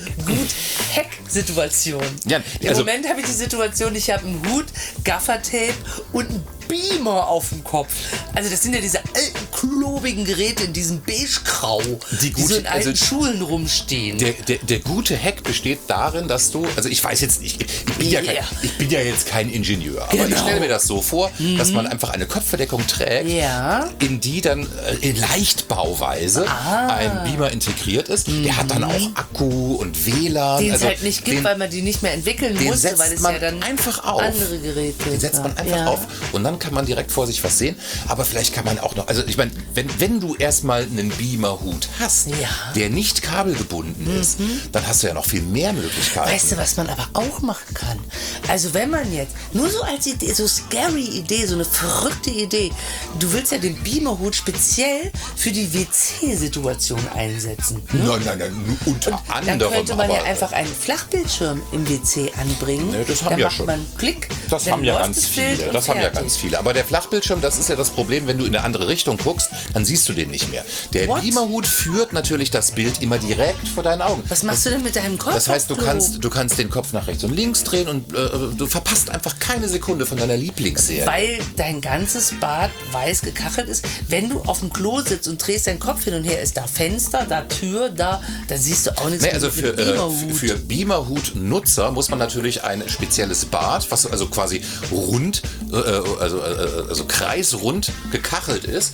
Gut-Hack-Situation. Ja, Im also- Moment habe ich die Situation, ich habe einen Hut, Gaffertape und einen Beamer auf dem Kopf. Also das sind ja diese alten, klobigen Geräte in diesem Beigegrau, die, gut- so in alten also- Schulen rumstehen. Der, der, der gute Hack besteht darin, dass du, also ich weiß jetzt nicht, ich, ich, bin, ja kein, Ja. ich bin ja jetzt kein Ingenieur, aber ich Genau. stelle mir das so vor, dass man einfach eine Kopfverdeckung trägt, Ja. in die dann äh, in Leichtbauweise ein Beamer integriert ist. Der hat dann auch Akku und W L A N. Den also es halt nicht gibt, den, weil man die nicht mehr entwickeln den musste, setzt weil es man ja dann einfach auf. andere Geräte Den setzt man gab. einfach Ja. auf und dann kann man direkt vor sich was sehen. Aber vielleicht kann man auch noch, also ich meine, wenn, wenn du erstmal einen Beamer-Hut hast, Ja. der nicht kabelgebunden ist, dann hast du ja noch viel mehr Möglichkeiten. Weißt du, was man aber auch machen kann? Also wenn man jetzt, nur so als Idee, so scary Idee, so eine verrückte Idee, du willst ja den Beamer-Hut speziell für die W C-Situation einsetzen. Ne? Nein, nein, nein, unter Dann anderem. könnte man ja aber, einfach einen Flachbildschirm im W C anbringen. Ne, das haben dann ja macht schon. man Klick. Das dann haben ja läuft ganz das Bild viele. und Das haben ja fertig. ganz viele. Aber der Flachbildschirm, das ist ja das Problem, wenn du in eine andere Richtung guckst, dann siehst du den nicht mehr. Der What? Beamerhut führt natürlich das Bild immer direkt vor deinen Augen. Was machst du denn mit deinem Kopf? Das heißt, du Flo? kannst, du kannst den Kopf nach rechts und links drehen und äh, du verpasst einfach keine Sekunde von deiner Lieblingsserie. Weil dein ganzes Bad weiß gekachelt ist. Wenn du auf dem Klo sitzt und drehst deinen Kopf hin und her, ist da Fenster, da Tür, da, da siehst du auch nichts Nee, also mit für, dem äh, Beamerhut. für Beamerhut-Nutzer muss man natürlich ein spezielles Bad, was also quasi rund, äh, also, äh, also kreisrund gekachelt ist.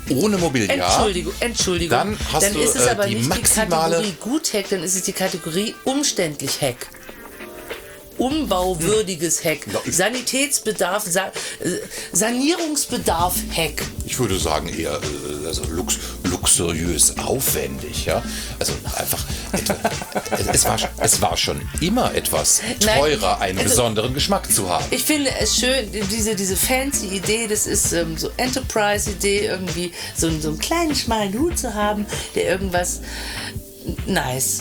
ohne Mobiliar. Entschuldigung, Entschuldigung. Dann hast dann du ist es äh, aber die nicht maximale... die Kategorie Gut-Heck, dann ist es die Kategorie umständlich Heck. Umbauwürdiges Heck. Sanitätsbedarf, Sa äh, Sanierungsbedarf Heck. Ich würde sagen eher äh, also lux luxuriös aufwendig, ja. Also einfach, es, war, es war schon immer etwas teurer, Nein, einen also, besonderen Geschmack zu haben. Ich finde es schön, diese, diese fancy Idee, das ist ähm, so Enterprise-Idee, irgendwie so, so einen kleinen, schmalen Hut zu haben, der irgendwas nice.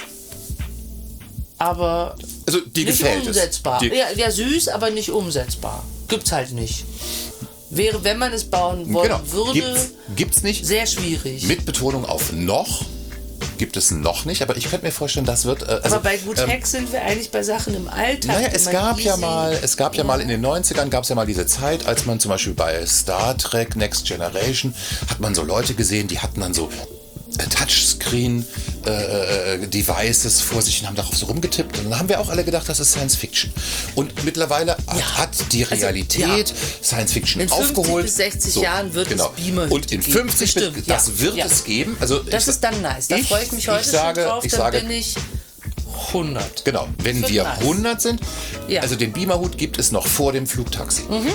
Aber also die nicht gefällt umsetzbar. es. Die ja, ja, süß, aber nicht umsetzbar. Gibt's halt nicht. Wäre, wenn man es bauen wollen genau. würde, gibt's, gibt's nicht. Sehr schwierig. Mit Betonung auf noch. Gibt es noch nicht, aber ich könnte mir vorstellen, das wird... Äh, also, aber bei Gut Heck ähm, sind wir eigentlich bei Sachen im Alltag. Naja, es gab ja mal, es gab ja, ja mal in den neunzigern gab es ja mal diese Zeit, als man zum Beispiel bei Star Trek Next Generation hat man so Leute gesehen, die hatten dann so Touchscreen äh, Devices vor sich und haben darauf so rumgetippt. Und dann haben wir auch alle gedacht, das ist Science Fiction. Und mittlerweile ja. hat die Realität also, ja. Science Fiction in aufgeholt. In fünfzig bis sechzig so, Jahren wird genau. es Beamer Und in fünfzig, geben. Bestimmt, das ja. wird ja. es geben. Also das ich, ist dann nice. Da freue ich mich heute ich sage, schon drauf. Ich dann sage, bin ich hundert. Genau, wenn das wir nice. hundert sind, ja. also den Beamerhut gibt es noch vor dem Flugtaxi. Mhm.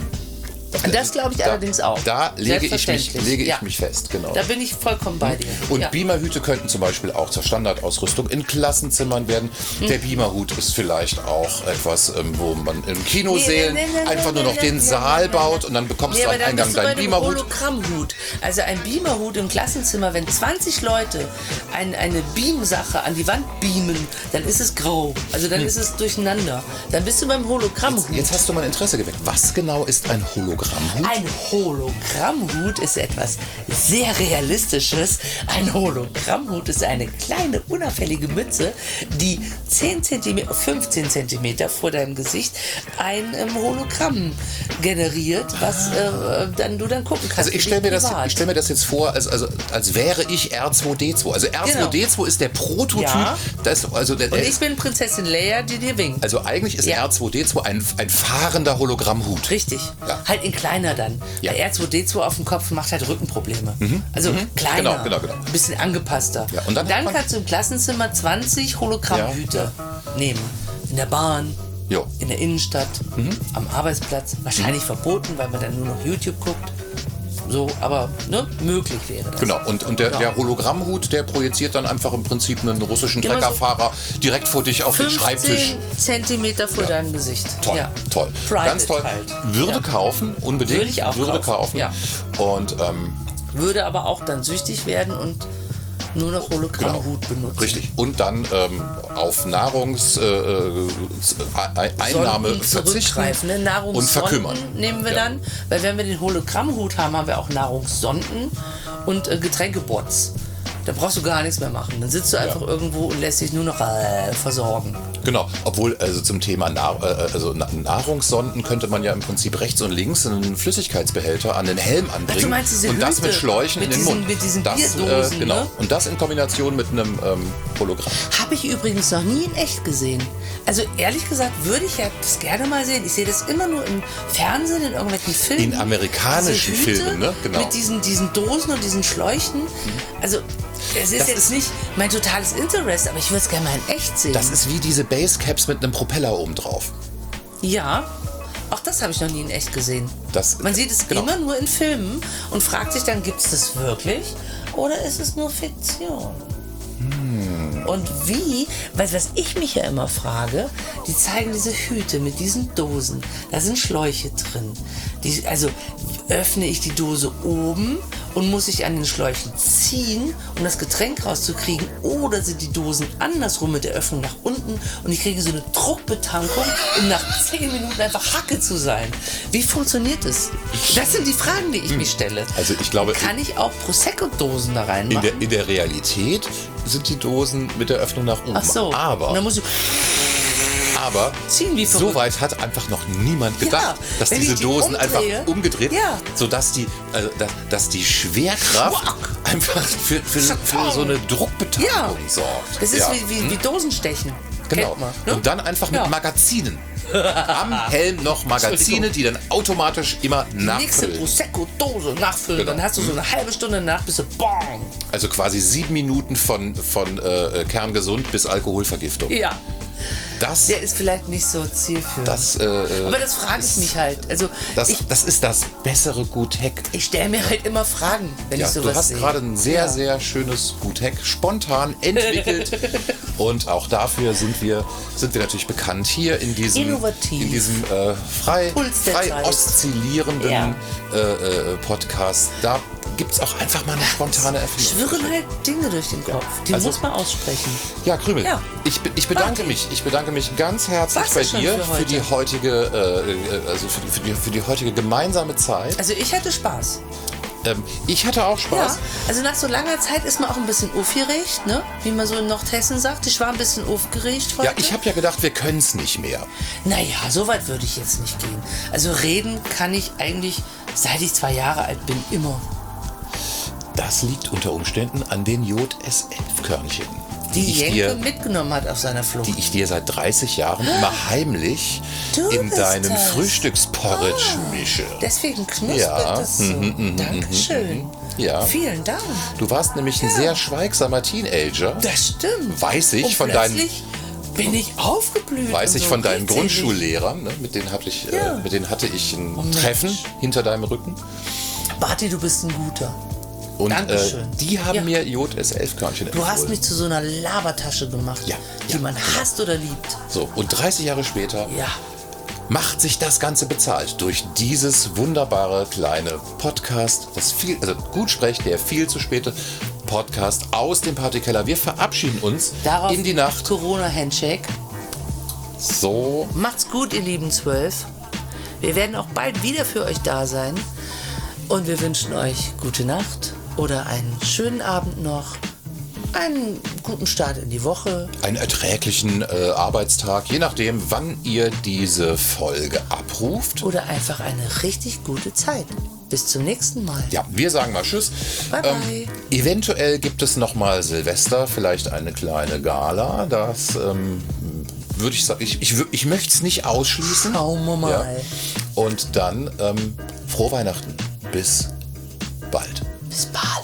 Das glaube ich da, allerdings auch. Da lege ich mich, lege ich ja. mich fest, genau. Da bin ich vollkommen bei dir. Und ja. Beamerhüte könnten zum Beispiel auch zur Standardausrüstung in Klassenzimmern werden. Mhm. Der Beamerhut ist vielleicht auch etwas, wo man im Kinosälen nee, nee, nee, einfach nee, nur noch nee, den nee, Saal nee, baut und dann bekommst nee, du am Eingang deinen Beamerhut. Hologrammhut. Also ein Beamerhut im Klassenzimmer, wenn zwanzig Leute ein, eine Beam-Sache an die Wand beamen, dann ist es grau. Also dann hm. ist es durcheinander. Dann bist du beim Hologrammhut. Jetzt, jetzt hast du mein Interesse geweckt. Was genau ist ein Hologrammhut? Ein Hologrammhut ist etwas sehr Realistisches. Ein Hologrammhut ist eine kleine, unauffällige Mütze, die zehn Zentimeter, fünfzehn Zentimeter vor deinem Gesicht ein ähm, Hologramm generiert, was äh, dann, du dann gucken kannst. Also ich stelle mir, stell mir das jetzt vor, als, also, als wäre ich R zwei D zwei. Also R zwei D zwei genau. ist der Prototyp. Ja. Das, also der, Und ich bin Prinzessin Leia, die dir winkt. Also eigentlich ist ja. R zwei D zwei ein, ein fahrender Hologrammhut. Richtig. Ja. Halt in kleiner dann. Ja. Der R zwei D zwei auf dem Kopf macht halt Rückenprobleme. Mhm. Also mhm. kleiner, genau, genau, genau. ein bisschen angepasster. Ja. Und dann, dann kannst du im Klassenzimmer zwanzig Hologrammhüte ja. nehmen. In der Bahn, jo. in der Innenstadt, mhm. am Arbeitsplatz. Wahrscheinlich mhm. verboten, weil man dann nur noch YouTube guckt. So, aber ne, möglich wäre das. Genau, und, und der, ja. der Hologrammhut, der projiziert dann einfach im Prinzip einen russischen genau Treckerfahrer so direkt vor dich auf den Schreibtisch. Zentimeter vor ja. deinem Gesicht. Toll, ja. toll. Private Ganz toll. Halt. Würde ja. kaufen, unbedingt. Würde ich auch Würde kaufen. kaufen. Ja. Und, ähm, würde aber auch dann süchtig werden und nur noch Hologrammhut genau. benutzen. Richtig. Und dann ähm, auf Nahrungseinnahme äh, verzichten ne? und verkümmern. Nehmen wir ja. dann, weil wenn wir den Hologrammhut haben, haben wir auch Nahrungssonden und äh, Getränkebots. Da brauchst du gar nichts mehr machen. Dann sitzt du einfach ja. irgendwo und lässt dich nur noch äh, versorgen. Genau, obwohl also zum Thema Nahr- äh, also Nahrungssonden könnte man ja im Prinzip rechts und links einen Flüssigkeitsbehälter an den Helm anbringen. Ach, du meinst diese und das Hüte mit Schläuchen mit in den diesen, Mund. Mit diesen das, Bierdosen, äh, genau. Ne? Und das in Kombination mit einem ähm, Hologramm. Habe ich übrigens noch nie in echt gesehen. Also ehrlich gesagt würde ich ja das gerne mal sehen. Ich sehe das immer nur im Fernsehen, in irgendwelchen Filmen. In amerikanischen Filmen, ne? Genau. Mit diesen, diesen Dosen und diesen Schläuchen. Also es ist das jetzt ist nicht mein totales Interest, aber ich würde es gerne mal in echt sehen. Das ist wie diese Basecaps mit einem Propeller oben drauf. Ja, auch das habe ich noch nie in echt gesehen. Das, Man sieht es genau. immer nur in Filmen und fragt sich dann, gibt es das wirklich oder ist es nur Fiktion? Hm. Und wie, weil was ich mich ja immer frage, die zeigen diese Hüte mit diesen Dosen, da sind Schläuche drin. Die, also öffne ich die Dose oben und muss ich an den Schläuchen ziehen, um das Getränk rauszukriegen, oder sind die Dosen andersrum mit der Öffnung nach unten und ich kriege so eine Druckbetankung, um nach zehn Minuten einfach Hacke zu sein. Wie funktioniert das? Das sind die Fragen, die ich hm. mir stelle. Also ich glaube, kann ich auch Prosecco-Dosen da reinmachen? In der, in der Realität sind die Dosen mit der Öffnung nach oben. Ach so. Aber, und dann muss ich aber so weit hat einfach noch niemand gedacht, ja, dass diese die Dosen umdrehe, einfach umgedreht, ja. sodass die, also, dass, dass die Schwerkraft Schwack. einfach für, für, für so eine Druckbetankung ja. sorgt. Das ist ja. wie, wie, wie Dosenstechen. Genau. Man, ne? Und dann einfach mit ja. Magazinen. am Helm noch Magazine, die dann automatisch immer Die nächste nachfüllen. Prosecco-Dose nachfüllen. Genau. Dann hast du so eine halbe Stunde nach, bist du bong. Also quasi sieben Minuten von, von äh, kerngesund bis Alkoholvergiftung. Ja. Das, Der ist vielleicht nicht so zielführend. das, äh, Aber das frage ich mich halt. Also das, ich, das ist das bessere Gut-Heck. ich stelle mir halt immer Fragen, wenn Ja, ich sowas du hast sehe. gerade ein sehr, Ja. sehr schönes Gut-Heck spontan entwickelt. Und auch dafür sind wir, sind wir natürlich bekannt hier in diesem, Innovativ. in diesem äh, frei, Puls der frei Zeit. oszillierenden Ja. äh, äh, Podcast. Da gibt es auch einfach mal eine spontane Erfindung. Schwirren halt Dinge durch den Kopf. Die Also- muss man aussprechen. Ja, Krümel, Ja. Ich, be- ich bedanke Party. mich. Ich bedanke mich ganz herzlich War's bei das schon dir für für, heute? die heutige, äh, äh, also für die, für, die, für die heutige gemeinsame Zeit. Also ich hatte Spaß. Ähm, ich hatte auch Spaß. Ja, also nach so langer Zeit ist man auch ein bisschen aufgeregt, ne? Wie man so in Nordhessen sagt. Ich war ein bisschen aufgeregt heute. Ja, ich habe ja gedacht, wir können es nicht mehr. Naja, so weit würde ich jetzt nicht gehen. Also reden kann ich eigentlich, seit ich zwei Jahre alt bin, immer. Das liegt unter Umständen an den J S elf Körnchen, Die ich Jenke dir, mitgenommen hat auf seiner Flucht. die ich dir seit dreißig Jahren immer heimlich Du in bist deinem das. Frühstücksporridge Ah. mische. Deswegen knuspert Ja. das so. Mhm, mhm, Dankeschön. Ja. Vielen Dank. Du warst nämlich ein sehr schweigsamer Teenager. Das stimmt. Weiß ich Und von deinen, plötzlich bin ich aufgeblüht. weiß und ich so von deinen redselig. Grundschullehrern, ne? mit denen hatte ich, Ja. äh, mit denen hatte ich ein Oh, Mensch. Treffen hinter deinem Rücken. Barty, du bist ein Guter. Und äh, Dankeschön. die haben Ja. mir J S elf Körnchen Du hast empfohlen. mich zu so einer Labertasche gemacht, Ja, die ja, man hasst oder liebt. So, und dreißig Jahre später Ja. macht sich das Ganze bezahlt durch dieses wunderbare kleine Podcast, das viel, also Gutsprech, der viel zu späte Podcast aus dem Partykeller. Wir verabschieden uns Darauf in die Nacht. Corona-Handshake. So, Macht's gut, ihr lieben Zwölf. Wir werden auch bald wieder für euch da sein. Und wir wünschen euch gute Nacht oder einen schönen Abend noch. Einen guten Start in die Woche. einen erträglichen äh, Arbeitstag, je nachdem, wann ihr diese Folge abruft. Oder einfach eine richtig gute Zeit. Bis zum nächsten Mal. Ja, wir sagen mal Tschüss. Bye, bye. Eventuell gibt es noch mal Silvester, vielleicht eine kleine Gala. Das ähm, würde ich sagen, ich, ich, wür- ich möchte es nicht ausschließen. Schauen wir mal. Ja. Und dann ähm, frohe Weihnachten. Bis bald. Bis bald.